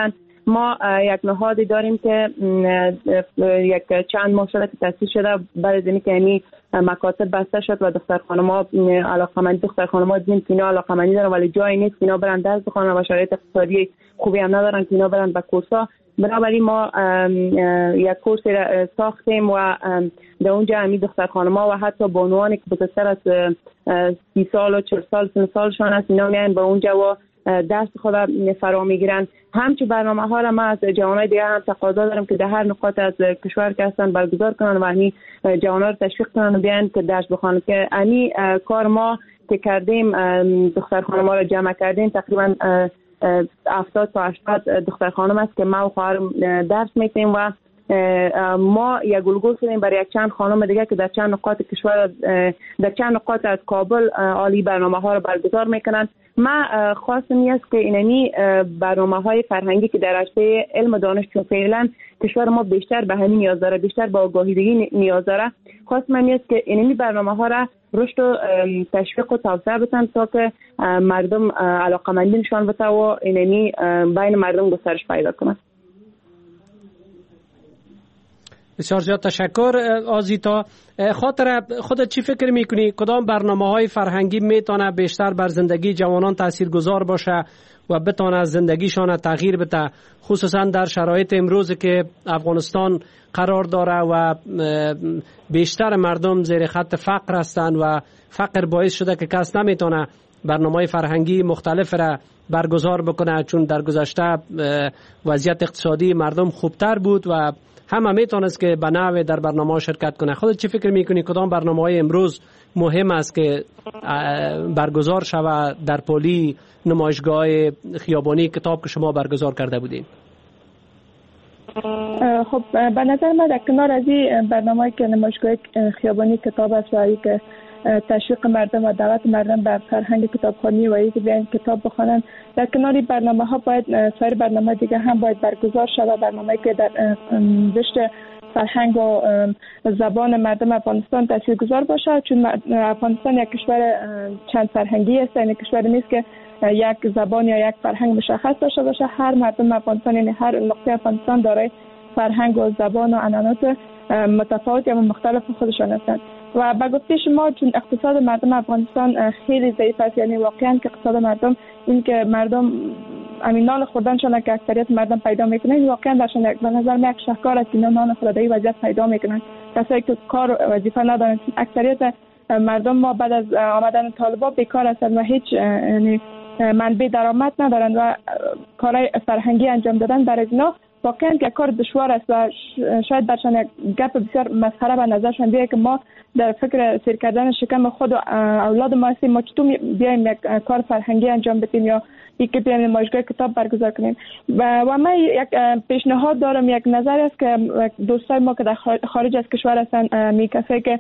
ما یک نهادی داریم که یک چند ماه شده که تأسیس شده بعد از اینکه یعنی مکاتب بسته شد و دختر خانم‌ها علاقه‌مند دختر خانم‌ها دیدیم که اینا علاقه‌مندی دارن ولی جایی نیست که اینا برن درس بخونن و شرایط اقتصادی خوبی هم ندارن که اینا برن به کورس‌ها. بنابراین ما یک کورس ساختیم و در اونجا همین دختر خانم‌ها و حتی بانوانی که بزرگتر از 30 سال و 40 سال سن سالشان است اینا میان به اونجا و درس خود فرا میگیرن. همچنین برنامه‌ها را ما از جوانای دیگه هم تقاضا دارم که در هر نقاط از کشور که هستن برگزار کنن و همین جوانا رو تشویق کنن و بیان که درس بخونن که همین کار ما که کردیم دختر خانم‌ها را جمع کردیم تقریبا 70 تا 80 دختر خانم است که ما و خواهرم درس میتیم و ما یک الگو شدیم برای یک چند خانم دیگه که در چند نقاط کشور در چند نقاط از کابل عالی برنامه‌ها را برگزار میکنن. ما خواستم این است که اینمی برنامه‌های فرهنگی که در رشته علم و دانش چون فعلا کشور ما بیشتر به همین نیاز داره، بیشتر به آگاهی‌دهی نیاز داره، خواستم این است که اینمی برنامه‌ها را رشد و تشویق و توسعه بدن تا که مردم علاقه‌مندی نشان بده و اینمی بین مردم گسترش پیدا کنه. بسیار زیاد تشکر آزیتا. خاطر خودت چی فکر میکنی کدام برنامه‌های فرهنگی میتونه بیشتر بر زندگی جوانان تاثیرگذار باشه و بتونه زندگیشان تغییر بده، خصوصا در شرایط امروز که افغانستان قرار داره و بیشتر مردم زیر خط فقر هستند و فقر باعث شده که کس نمیتونه برنامه‌های فرهنگی مختلف را برگزار بکنه، چون در گذشته وضعیت اقتصادی مردم خوبتر بود و همه میتونست که به نوع در برنامه شرکت کنه. خودت چی فکر میکنی کدام برنامه‌های امروز مهم است که برگزار شود در پلی نمایشگاه خیابانی کتاب که شما برگزار کرده بودین؟ خب به نظر من در کنار از این برنامه‌ای که نمایشگاه خیابانی کتاب است و که تشویق مردم و دعوت مردم به فرهنگ کتابخوانی و اینکه بیان کتاب بخوانند، در کنار برنامه‌ها باید سایر برنامه دیگه هم باید برگزار شود، برنامه‌ای که در رشد فرهنگ و زبان مردم افغانستان تاثیرگذار باشه، چون افغانستان یک کشور چند فرهنگی است، یعنی کشوری نیست که یک زبان یا یک فرهنگ مشخص داشته باشه. هر مردم افغانستان یعنی هر نقطه افغانستان دارای فرهنگ و زبان و عنعنات متفاوت یا مختلف خودشان هستند و به گفته شما چون اقتصاد مردم افغانستان خیلی ضعیف است، یعنی واقعا که اقتصاد مردم این که مردم نان خوردنشان که اکثریت مردم پیدا میکنن واقعا درشان به نظر من یک شهکار است که نان خوردنی وضعیت پیدا میکنن. کسایی که کار وظیفه ندارن، اکثریت مردم ما بعد از آمدن طالبان بیکار هستند و هیچ یعنی منبع درآمد ندارن و کارهای فرهنگی انجام دادن برای اینا واقعا یک کار دشوار است و شاید درشان یک گپ بسیار مسخره به نظرشان بیاید که ما در فکر سیر کردن شکم خود و اولاد ما هستیم، ما چطور بیایم یک کار فرهنگی انجام بدیم یا یکی بیایم نمایشگاه کتاب برگزار کنیم. و من یک پیشنهاد دارم، یک نظری است که دوستای ما که در خارج از کشور هستن می کسایی که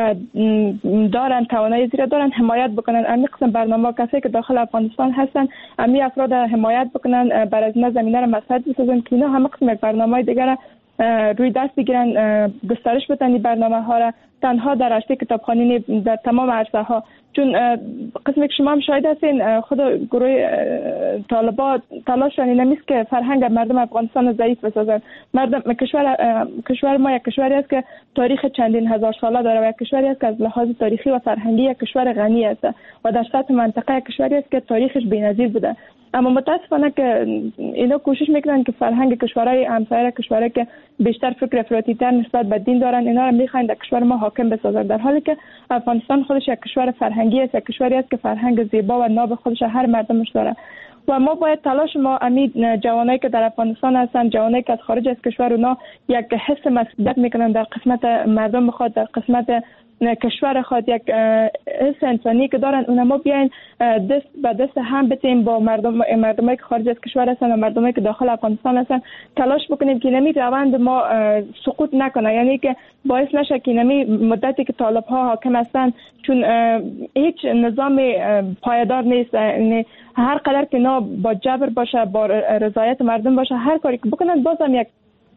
دارن توانایی زیرا دارن حمایت بکنن امی قسم برنامه، کسایی که داخل افغانستان هستن امی افراد حمایت بکنن، برای از اینا زمینه را مساعد بسازن که اینا هم قسم یک برنامه دیگر روی دست بگیرن، گسترش بدن این برنامه ها را تنها در رشته کتابخوانی در تمام عرصه ها. چون قسمی که شما هم شاهد هستین خود گروه طالبان تلاششان این است که فرهنگ مردم افغانستان ضعیف بسازن. مردم کشور ما یک کشوری است که تاریخ چندین هزار ساله داره و یک کشوری است که از لحاظ تاریخی و فرهنگی یک کشور غنی است و در سطح منطقه یک کشوری است که تاریخش بی‌نظیر بوده. اما متاسفانه که اینا کوشش میکنن که فرهنگ کشورهای همسایه، کشورهایی که بیشتر فکر افراطی‌تر نسبت به دین دارن، اینا رو میخواین در کشور ما حاکم بسازن، در حالی که افغانستان خودش یک کشور فرهنگی است، یک کشوری است که فرهنگ زیبا و ناب خودش هر مردمش داره و ما باید تلاش ما امید جوانایی که در افغانستان هستن، جوانایی که از خارج از کشور اونا یک حس مسئولیت میکنن در قسمت مردم خود، در قسمت کشور خود، یک حس انسانی که دارن، اونها بیاین دست به دست هم بتیم با مردمایی که خارج از کشور هستن و مردمایی که داخل افغانستان هستن تلاش بکنیم که نمی روند ما سقوط نکنه، یعنی که باعث نشه که نمی مدتی که طالب ها حاکم هستن، چون هیچ نظام پایدار نیست، یعنی هر قدر که اینا با جبر باشه، با رضایت مردم باشه، هر کاری که بکنن بازم یک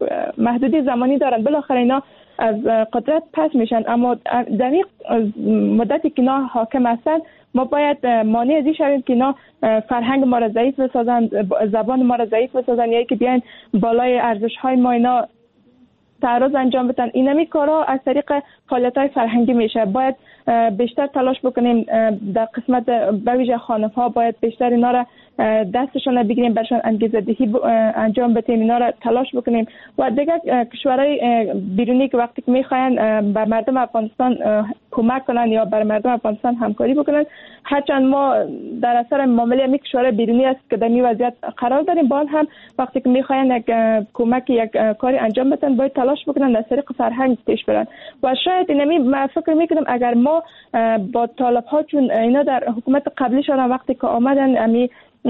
محدودی زمانی دارن، بالاخره اینا از قدرت پس میشن. اما در این مدتی که اینا حاکم هستن ما باید مانع ازی شویم که اینا فرهنگ ما را ضعیف بسازن، زبان ما را ضعیف بسازن، یا که بیاین بالای ارزش های ما اینا تعرض انجام بدن. اینمی کارا از طریق فعالیت‌های فرهنگی میشه. باید بیشتر تلاش بکنیم در قسمت به ویژه خانم‌ها، باید بیشتر اینا را دستشون بگیریم، برشان انگیزه دهی انجام بدیم، اینا را تلاش بکنیم. و دیگه کشورهای بیرونی که وقتی که میخواین بر مردم افغانستان کمک کنن یا بر مردم افغانستان همکاری بکنن، هرچند ما در اثر معامله می کشورهای بیرونی است که در این وضعیت قرار داریم، باز هم وقتی که میخواین یک کمک یک کاری انجام بدن باید تلاش بکنن از طریق فرهنگ پیش برن. و شاید اینمی من فکر میکنم اگر ما با طالب ها، چون اینا در حکومت قبلیشان وقتی که آمدن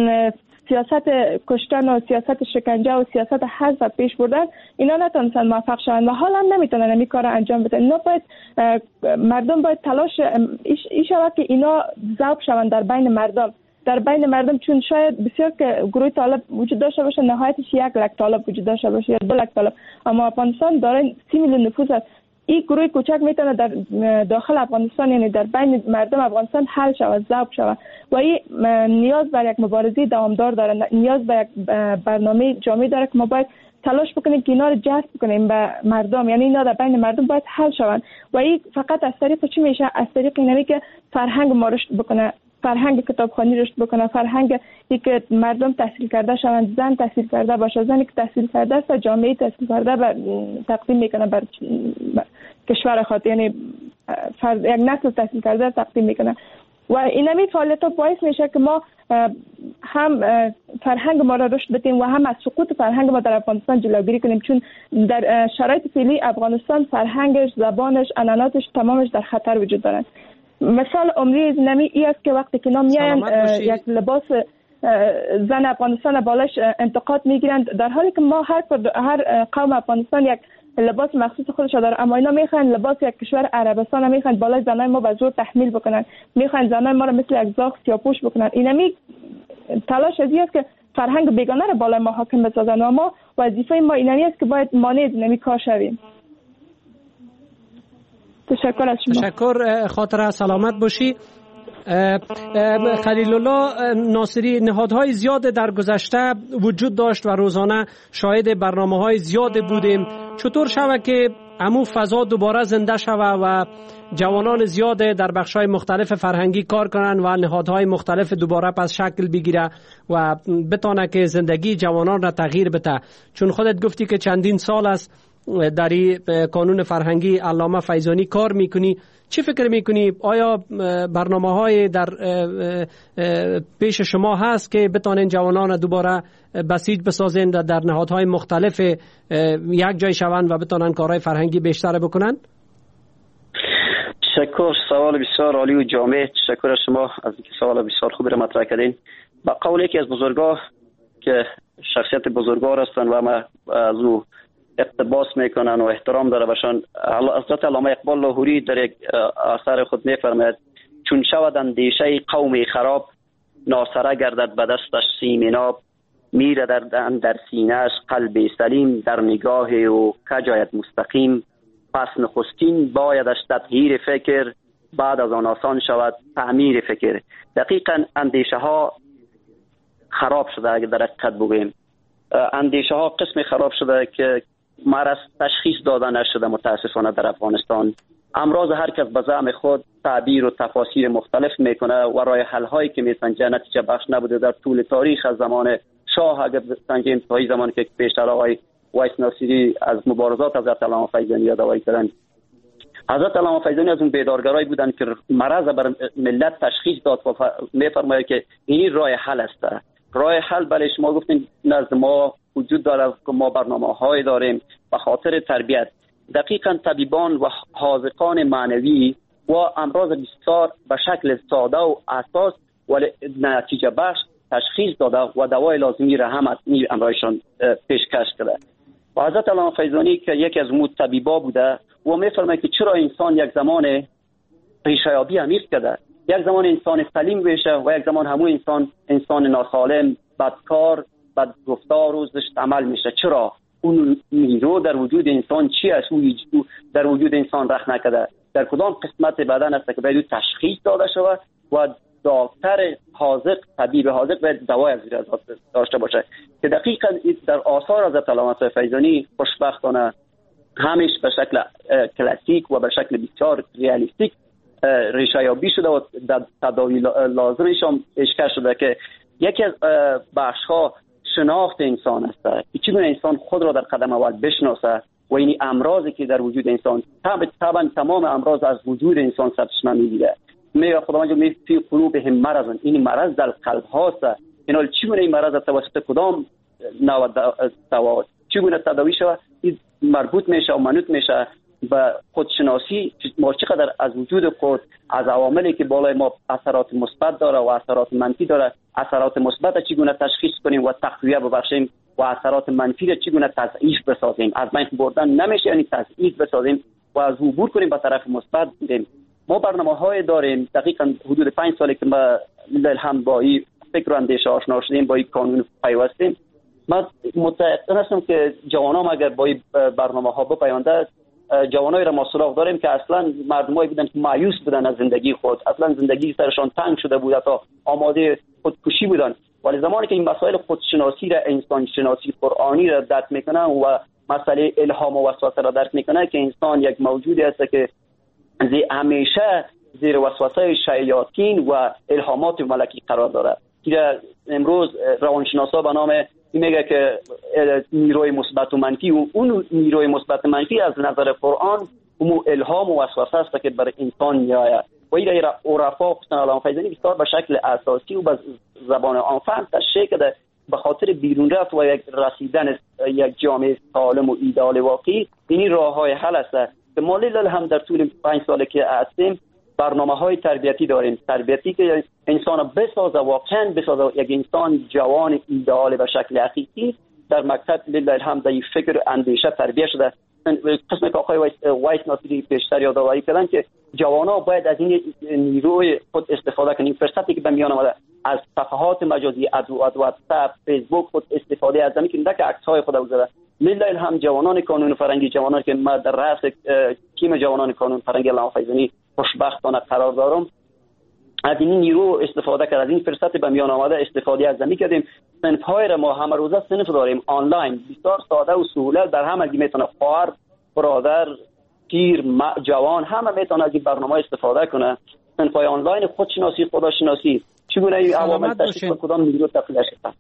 سیاست کشتن و سیاست شکنجه و سیاست حذف پیش بردن، اینا نتونستن موفق شوند و حالا هم نمیتونن این کار انجام بدن. اینا باید مردم باید تلاش این شود که اینا ذوب شوند در بین مردم، چون شاید بسیار که گروه طالب وجود داشته باشه، نهایتش 1 لک طالب وجود داشته باشه یا 2 لک طالب، اما افغانستان داره 30 میلیون نفوس است. این گروه کوچک میتونه در داخل افغانستان، یعنی در بین مردم افغانستان حل شود، ذوب شود. و این نیاز بر یک مبارزه دوامدار داره، نیاز به یک برنامه جامع داره که ما باید تلاش بکنیم که اینا رو جذب کنیم به مردم، یعنی اینا در بین مردم باید حل شوند. و این فقط از طریق چی میشه؟ از طریق اینه که فرهنگ ما رشد بکنه، فرهنگ کتابخوانی رشد بکنه، فرهنگ که مردم تحصیل کرده شوند، زن تحصیل کرده باشه، زنی که تحصیل کرده است جامعه تحصیل کرده تقدیم میکنه بر کشور خود، یعنی یک نسل تحصیل کرده تقدیم میکنه. و اینمی فعالیت‌ها باعث میشه که ما هم فرهنگ ما را رشد بدیم و هم از سقوط فرهنگ ما در افغانستان جلوگیری کنیم، چون در شرایط فعلی افغانستان فرهنگش، زبانش، عنعناتش تمامش در خطر وجود دارد. مثال عمری نمی ای است که وقتی که نام میاین یک لباس زن افغانستان بالاش انتقاد میگیرند، در حالی که ما هر قوم افغانستان یک لباس مخصوص خودش داره، اما اینا میخوان لباس یک کشور عربستان میخوان بالای زنای ما به زور تحمیل بکنن، میخوان زنای ما رو مثل یک زاغ سیاپوش بکنن. اینمی تلاش ازی است که فرهنگ بیگانه رو بالای ما حاکم بسازن و ما وظیفه ما اینمی است که باید مانع از اینمی کار شویم. تشکر از شما. تشکر، خاطر سلامت باشی. خلیل الله ناصری، نهادهای زیاد در گذشته وجود داشت و روزانه شاهد برنامه‌های زیاد بودیم. چطور شود که همون فضا دوباره زنده شود و جوانان زیاد در بخش‌های مختلف فرهنگی کار کنند و نهادهای مختلف دوباره پس شکل بگیره و بتونه که زندگی جوانان را تغییر بده؟ چون خودت گفتی که چندین سال است در قانون فرهنگی علامه فیضانی کار میکنی. چی فکر میکنی؟ آیا برنامه‌های در پیش شما هست که بتونین جوانان دوباره بسیج بسازین در نهادهای مختلف یک جای شوند و بتونن کارهای فرهنگی بیشتر بکنن؟ تشکر، سوال بسیار عالی و جامع. تشکر از شما از اینکه سوال بسیار خوب را مطرح کردین. با قول یکی از بزرگان که شخصیت بزرگوار هستند و ما از او اقتباس میکنن و احترام داره باشن، حضرت علامه اقبال لاهوری در یک اثر خود میفرماید چون شود اندیشه قوم خراب، ناسره گردد به دستش سیمیناب، میره در سینه‌اش قلب سلیم، در نگاه و کجایت مستقیم، پس نخستین بایدش تطهیر فکر، بعد از آن آسان شود تعمیر فکر. دقیقاً اندیشه ها خراب شده. اگر در حقیقت بگوییم اندیشه ها قسم خراب شده که مرض تشخیص داده نشده متاسفانه در افغانستان. امراض هر کس به زعم خود تعبیر و تفاسیر مختلف میکنه و راه حل هایی که میسنجه نتیجه بخش نبوده. در طول تاریخ از زمان شاه اگر سنجیم تا این زمان که پیشتر آقای وایس ناصری از مبارزات حضرت علامه فیضانی یادآوری کردن، حضرت علامه فیضانی از اون بیدارگرای بودن که مرض بر ملت تشخیص داد و میفرماید که این راه حل است. راه حل بله شما گفتین نزد ما وجود داره که ما برنامه‌های داریم به خاطر تربیت. دقیقاً طبیبان و حاذقان معنوی و امراض بسیار به شکل ساده و اساس ولی نتیجه بخش تشخیص داده و دوای لازمی را هم از این امراضشان پیشکش کرده. و حضرت علامه فیضانی که یکی از طبیبا بوده و میفرماید که چرا انسان یک زمان ریشه‌یابی عمیق کرده، یک زمان انسان سلیم بشه و یک زمان همون انسان ناسالم، بدکار، بد گفتار و زشت عمل میشه. چرا؟ اون نیرو در وجود انسان چی است، او در وجود انسان رخ نکرده، در کدام قسمت بدن است که باید تشخیص داده شود و دکتر حاذق، طبیب حاذق باید دوای از زیر داشته باشه که دقیقاً در آثار حضرت علامه فیضانی خوشبختانه همیش به شکل کلاسیک و به شکل بسیار ریالیستیک ریشه یابی شده و در تداوی لازمش هم اشکال شده که یکی از بخش‌ها شناخت انسان است که چگونه انسان خود را در قدم اول بشناسه و این امراضی که در وجود انسان طبعا تمام امراض از وجود انسان سرچشمه میگیره. میگه خداوند می فی قلوبهم مرض، این مرض در قلب هاست. اینا چگونه این مرض توسط کدام نوع دوا چگونه تداوی شود، این مربوط میشه و منوط میشه به خودشناسی ما چقدر از وجود خود، از عواملی که بالای ما اثرات مثبت داره و اثرات منفی داره، اثرات مثبت چگونه تشخیص کنیم و تقویه ببخشیم و اثرات منفی را چگونه تضعیف بسازیم. از بین بردن نمیشه، یعنی تضعیف بسازیم و از عبور کنیم به طرف مثبت بریم. ما برنامه‌های داریم، دقیقاً حدود 5 ساله که ما الحمد با این فکر و اندیشه آشنا شدیم، با این قانون پیوستیم. من متأکد هستم که جوانان اگر با این برنامه‌ها بپیونده، جوانایی را ما سراغ داریم که اصلا مردمایی بودن که مایوس بودن از زندگی خود، اصلا زندگی سرشان تنگ شده بود، تا آماده خودکشی بودن، ولی زمانی که این مسائل خودشناسی را، انسان شناسی قرآنی را درک میکنن و مسئله الهام و وسوسه را درک میکنن که انسان یک موجودی است که همیشه زیر وسوسه شیاطین و الهامات ملکی قرار داره. که امروز روانشناسا به نام میگه که نیروی مثبت و منفی، و اون نیروی مثبت و منفی از نظر قرآن اون الهام و وسوسه است که برای انسان میآید و این عرفا خصوصا علامه فیضانی بسیار به شکل اساسی و به زبان آفن تشریح کرده به خاطر بیرون رفت و یک رسیدن یک جامعه سالم و ایدئال واقعی. این راههای حل است که ما لیل هم در طول 5 ساله که هستیم برنامه‌های تربیتی داریم، تربیتی که انسان بسازه، واقعا بسازه یک انسان جوان ایدئال به شکل حقیقی. در مکتب لیل الحمد این فکر اندیشه تربیت شده. قسمی که آقای وایس ناصری پیشتر یادآوری کردن که جوان‌ها باید از این نیروی خود استفاده کنیم. فرصتی که به میان آمده از صفحات مجازی، از واتساپ، فیسبوک خود استفاده از زمین که اندک عکس‌های خود بگذاره. لیل الحمد جوانان کانون فرنگی، جوانانی که ما در رأس تیم جوانان کانون فرنگی علامه فیضانی خوشبختانه قرار دارم، از این نیرو استفاده کرد، از این فرصت به میان آمده استفاده از زمین کردیم. صنف‌های را ما همه روزه صنف داریم آنلاین، بسیار ساده و سهولت در همه میتونه خواهر، برادر، پیر، جوان همه میتونه از این برنامه استفاده کنه. صنف‌های آنلاین خودشناسی، خداشناسی، چگونه این عوامل تشخیص کدام نیرو تقویت شده.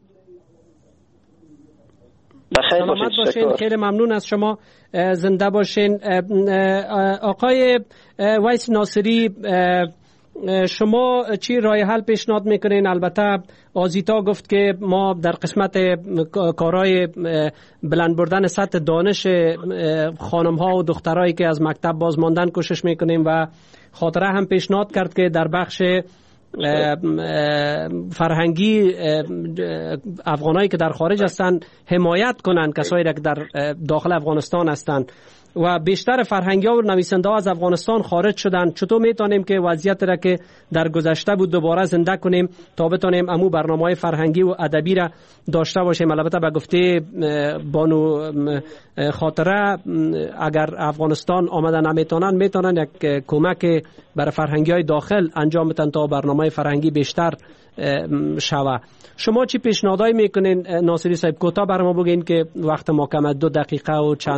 سلامت باشین، خیلی ممنون از شما، زنده باشین. آقای وایس ناصری، شما چی راه حل پیشنهاد میکنین؟ البته آزیتا گفت که ما در قسمت کارهای بلند بردن سطح دانش خانم ها و دخترایی که از مکتب باز ماندن کوشش میکنیم و خاطره هم پیشنهاد کرد که در بخش فرهنگی افغانایی که در خارج هستند حمایت کنند کسایی که در داخل افغانستان هستند و بیشتر فرهنگی ها و نویسنده ها از افغانستان خارج شدن. چطور میتونیم که وضعیت را که در گذشته بود دوباره زنده کنیم تا بتونیم امو برنامه‌های فرهنگی و ادبی را داشته باشیم؟ البته به گفته بانو خاطره اگر افغانستان آمده نمیتونن، میتونن یک کمک برای فرهنگی های داخل انجام بدن تا برنامه فرهنگی بیشتر شوه. شما چی پیشنهادایی میکنین ناصری صاحب؟ کوتاه برام بگین که وقت ما کم 2 دقیقه و چند.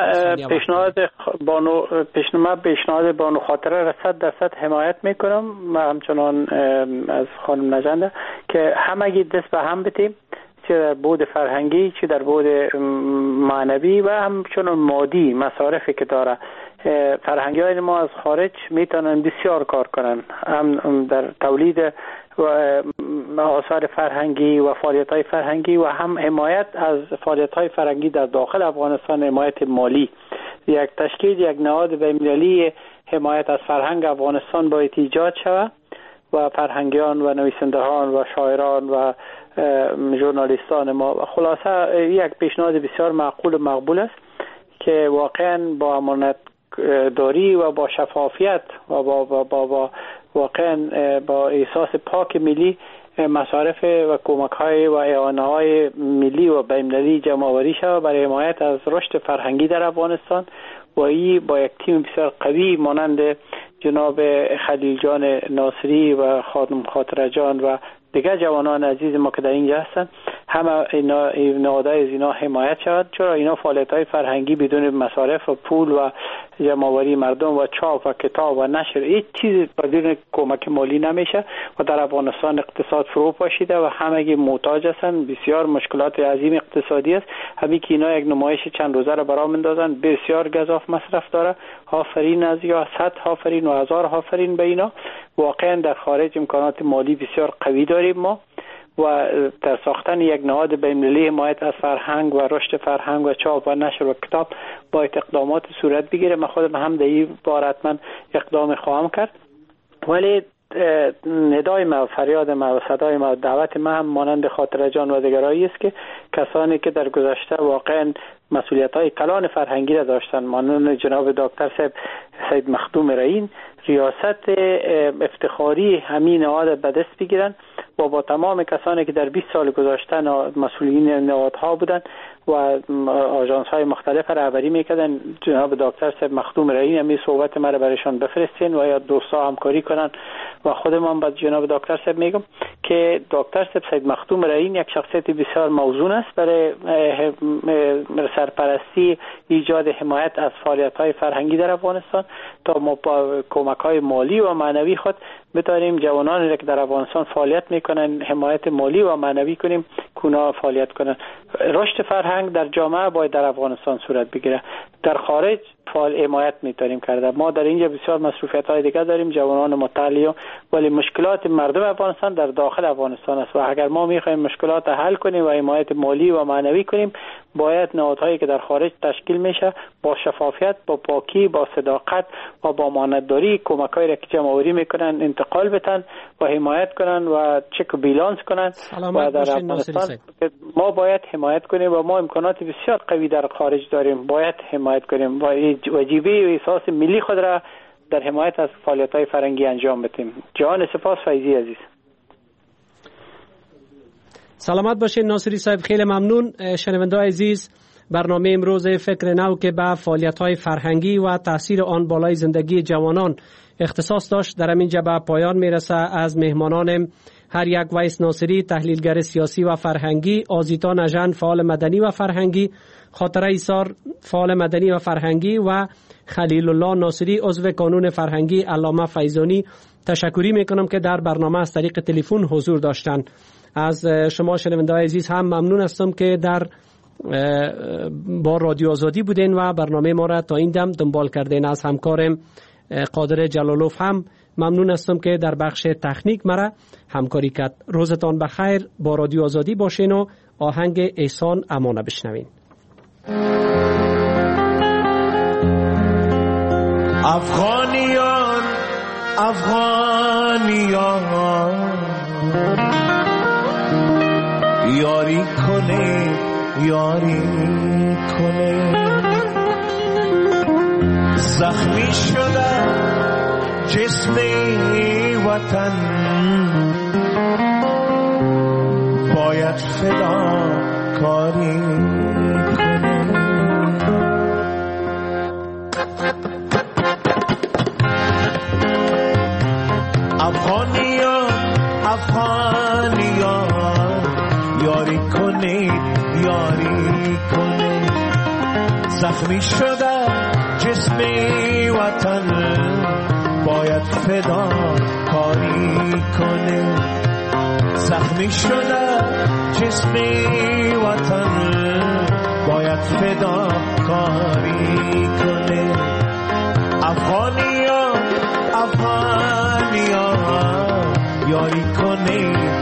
پیشنهاد بانو خاطره را 100% حمایت میکنم. من همچنان از خانم نجنده که همگی دست به هم بتیم، چه در بود فرهنگی چه در بود معنوی و همچنان مادی مصارفی که داره. فرهنگی های ما از خارج میتونن بسیار کار کنن، هم در تولید و آثار فرهنگی و فعالیت های فرهنگی و هم حمایت از فعالیت های فرهنگی در داخل افغانستان، حمایت مالی. یک تشکیل یک نهاد بین‌المللی حمایت از فرهنگ افغانستان باید ایجاد شود و فرهنگیان و نویسندهان و شاعران و ژورنالیستان ما. خلاصه یک پیشنهاد بسیار معقول و مقبول است که واقعا با امانت داری و با شفافیت و با واقعا با احساس پاک ملی مصارف و کمک‌های و اعانه‌های ملی و بین‌المللی جمع‌آوری شود برای حمایت از رشد فرهنگی در افغانستان و این با یک تیم بسیار قوی مانند جناب خلیل جان ناصری و خانم خاطره جان و دیگر جوانان عزیز ما که در اینجا هستند، همه اینا نهادهای از اینا حمایت شود، چرا اینا فعالیت‌های فرهنگی بدون مصارف و پول و جمع‌آوری مردم و چاپ و کتاب و نشر هیچ چیز بدون کمک مالی نمیشه و در افغانستان اقتصاد فرو پاشیده و همگی محتاج هستند. بسیار مشکلات عظیم اقتصادی است. همین که اینا یک نمایش چند روزه را برام اندازن بسیار گزاف مصرف داره. آفرین از یا 100 آفرین و 1000 آفرین به اینا. واقعا در خارج امکانات مالی بسیار قوی داریم ما و در ساختن یک نهاد بین‌المللی حمایت از فرهنگ و رشد فرهنگ و چاپ و نشر و کتاب باید اقدامات صورت بگیره. من خودم هم در این باره حتما اقدام خواهم کرد، ولی ندای ما و فریاد ما و صدای ما و دعوت ما هم مانند خاطره جان و دیگرایی است که کسانی که در گذشته واقعا مسئولیت‌های کلان فرهنگی را داشتند مانند جناب دکتر صاحب سید مخدوم رئین ریاست افتخاری همین نهاد به دست بگیرن و با تمام کسانی که در 20 سال گذشته مسئولین نهادها بودند و آژانس‌های مختلف رهبری می‌کردن، جناب دکتر صاحب مخدوم رئین همین صحبت ما را برایشان بفرستین و یا دوستا همکاری کنن و خودم با جناب دکتر صاحب میگم که دکتر صاحب سید مخدوم رئین یک شخصیت بسیار موزون است برای سرپرستی ایجاد حمایت از فعالیت‌های فرهنگی در افغانستان تا ما با کمک‌های مالی و معنوی خود بتوانیم جوانانی را که در افغانستان فعالیت میکنن حمایت مالی و معنوی کنیم کونا فعالیت کنن. رشد فرهنگ در جامعه باید در افغانستان صورت بگیره، در خارج حمایت میتونیم کرده. ما در اینجا بسیار مصروفیت‌های دیگه داریم، جوانان متعلق، ولی مشکلات مردم افغانستان در داخل افغانستان است و اگر ما میخوایم مشکلات حل کنیم و حمایت مالی و معنوی کنیم باید نهادهایی که در خارج تشکیل میشه با شفافیت، با پاکی، با صداقت و با امانتداری کمک‌هایی را که جمع‌آوری میکنن انتقال بدن و حمایت کنن و چک و بیلانس کنن و در افغانستان ما باید حمایت کنیم و ما امکانات بسیار قوی در خارج داریم، باید حمایت کنیم و واجبه و احساس ملی خود را در حمایت از فعالیت‌های فرهنگی انجام بدیم. جان سپاس فیضی عزیز. سلامت باشین ناصری صاحب، خیلی ممنون. شنونده‌های عزیز، برنامه امروز فکر نو که به فعالیت‌های فرهنگی و تاثیر آن بالای زندگی جوانان اختصاص داشت در اینجا به پایان میرسه. از مهمانان هر یک ویس ناصری تحلیلگر سیاسی و فرهنگی، آزیتا نژند فعال مدنی و فرهنگی، خاطره ایسار فعال مدنی و فرهنگی و خلیل الله ناصری عضو کانون فرهنگی علامه فیضانی تشکری میکنم که در برنامه از طریق تلفن حضور داشتند. از شما شنونده‌های عزیز هم ممنون هستم که در با رادیو آزادی بودین و برنامه ما را تا این دم دنبال کردین. از همکارم قادر جلالوف هم ممنون هستم که در بخش تکنیک مرا همکاری کرد. روزتان بخیر، با رادیو آزادی باشین و آهنگ احسان امانه بشنوین. افغانیان افغانیان یاری کنه یاری کنه، زخمی شده جسم وطن باید فدا کاری کنه. افغانیان افغانیان یاری کنه یاری کنه، زخمی شده جسم وطن باید فدا کاری کنه. زخمی شده جسم وطن باید فدا کاری کنه. افغانیان افغانیان یاری کنه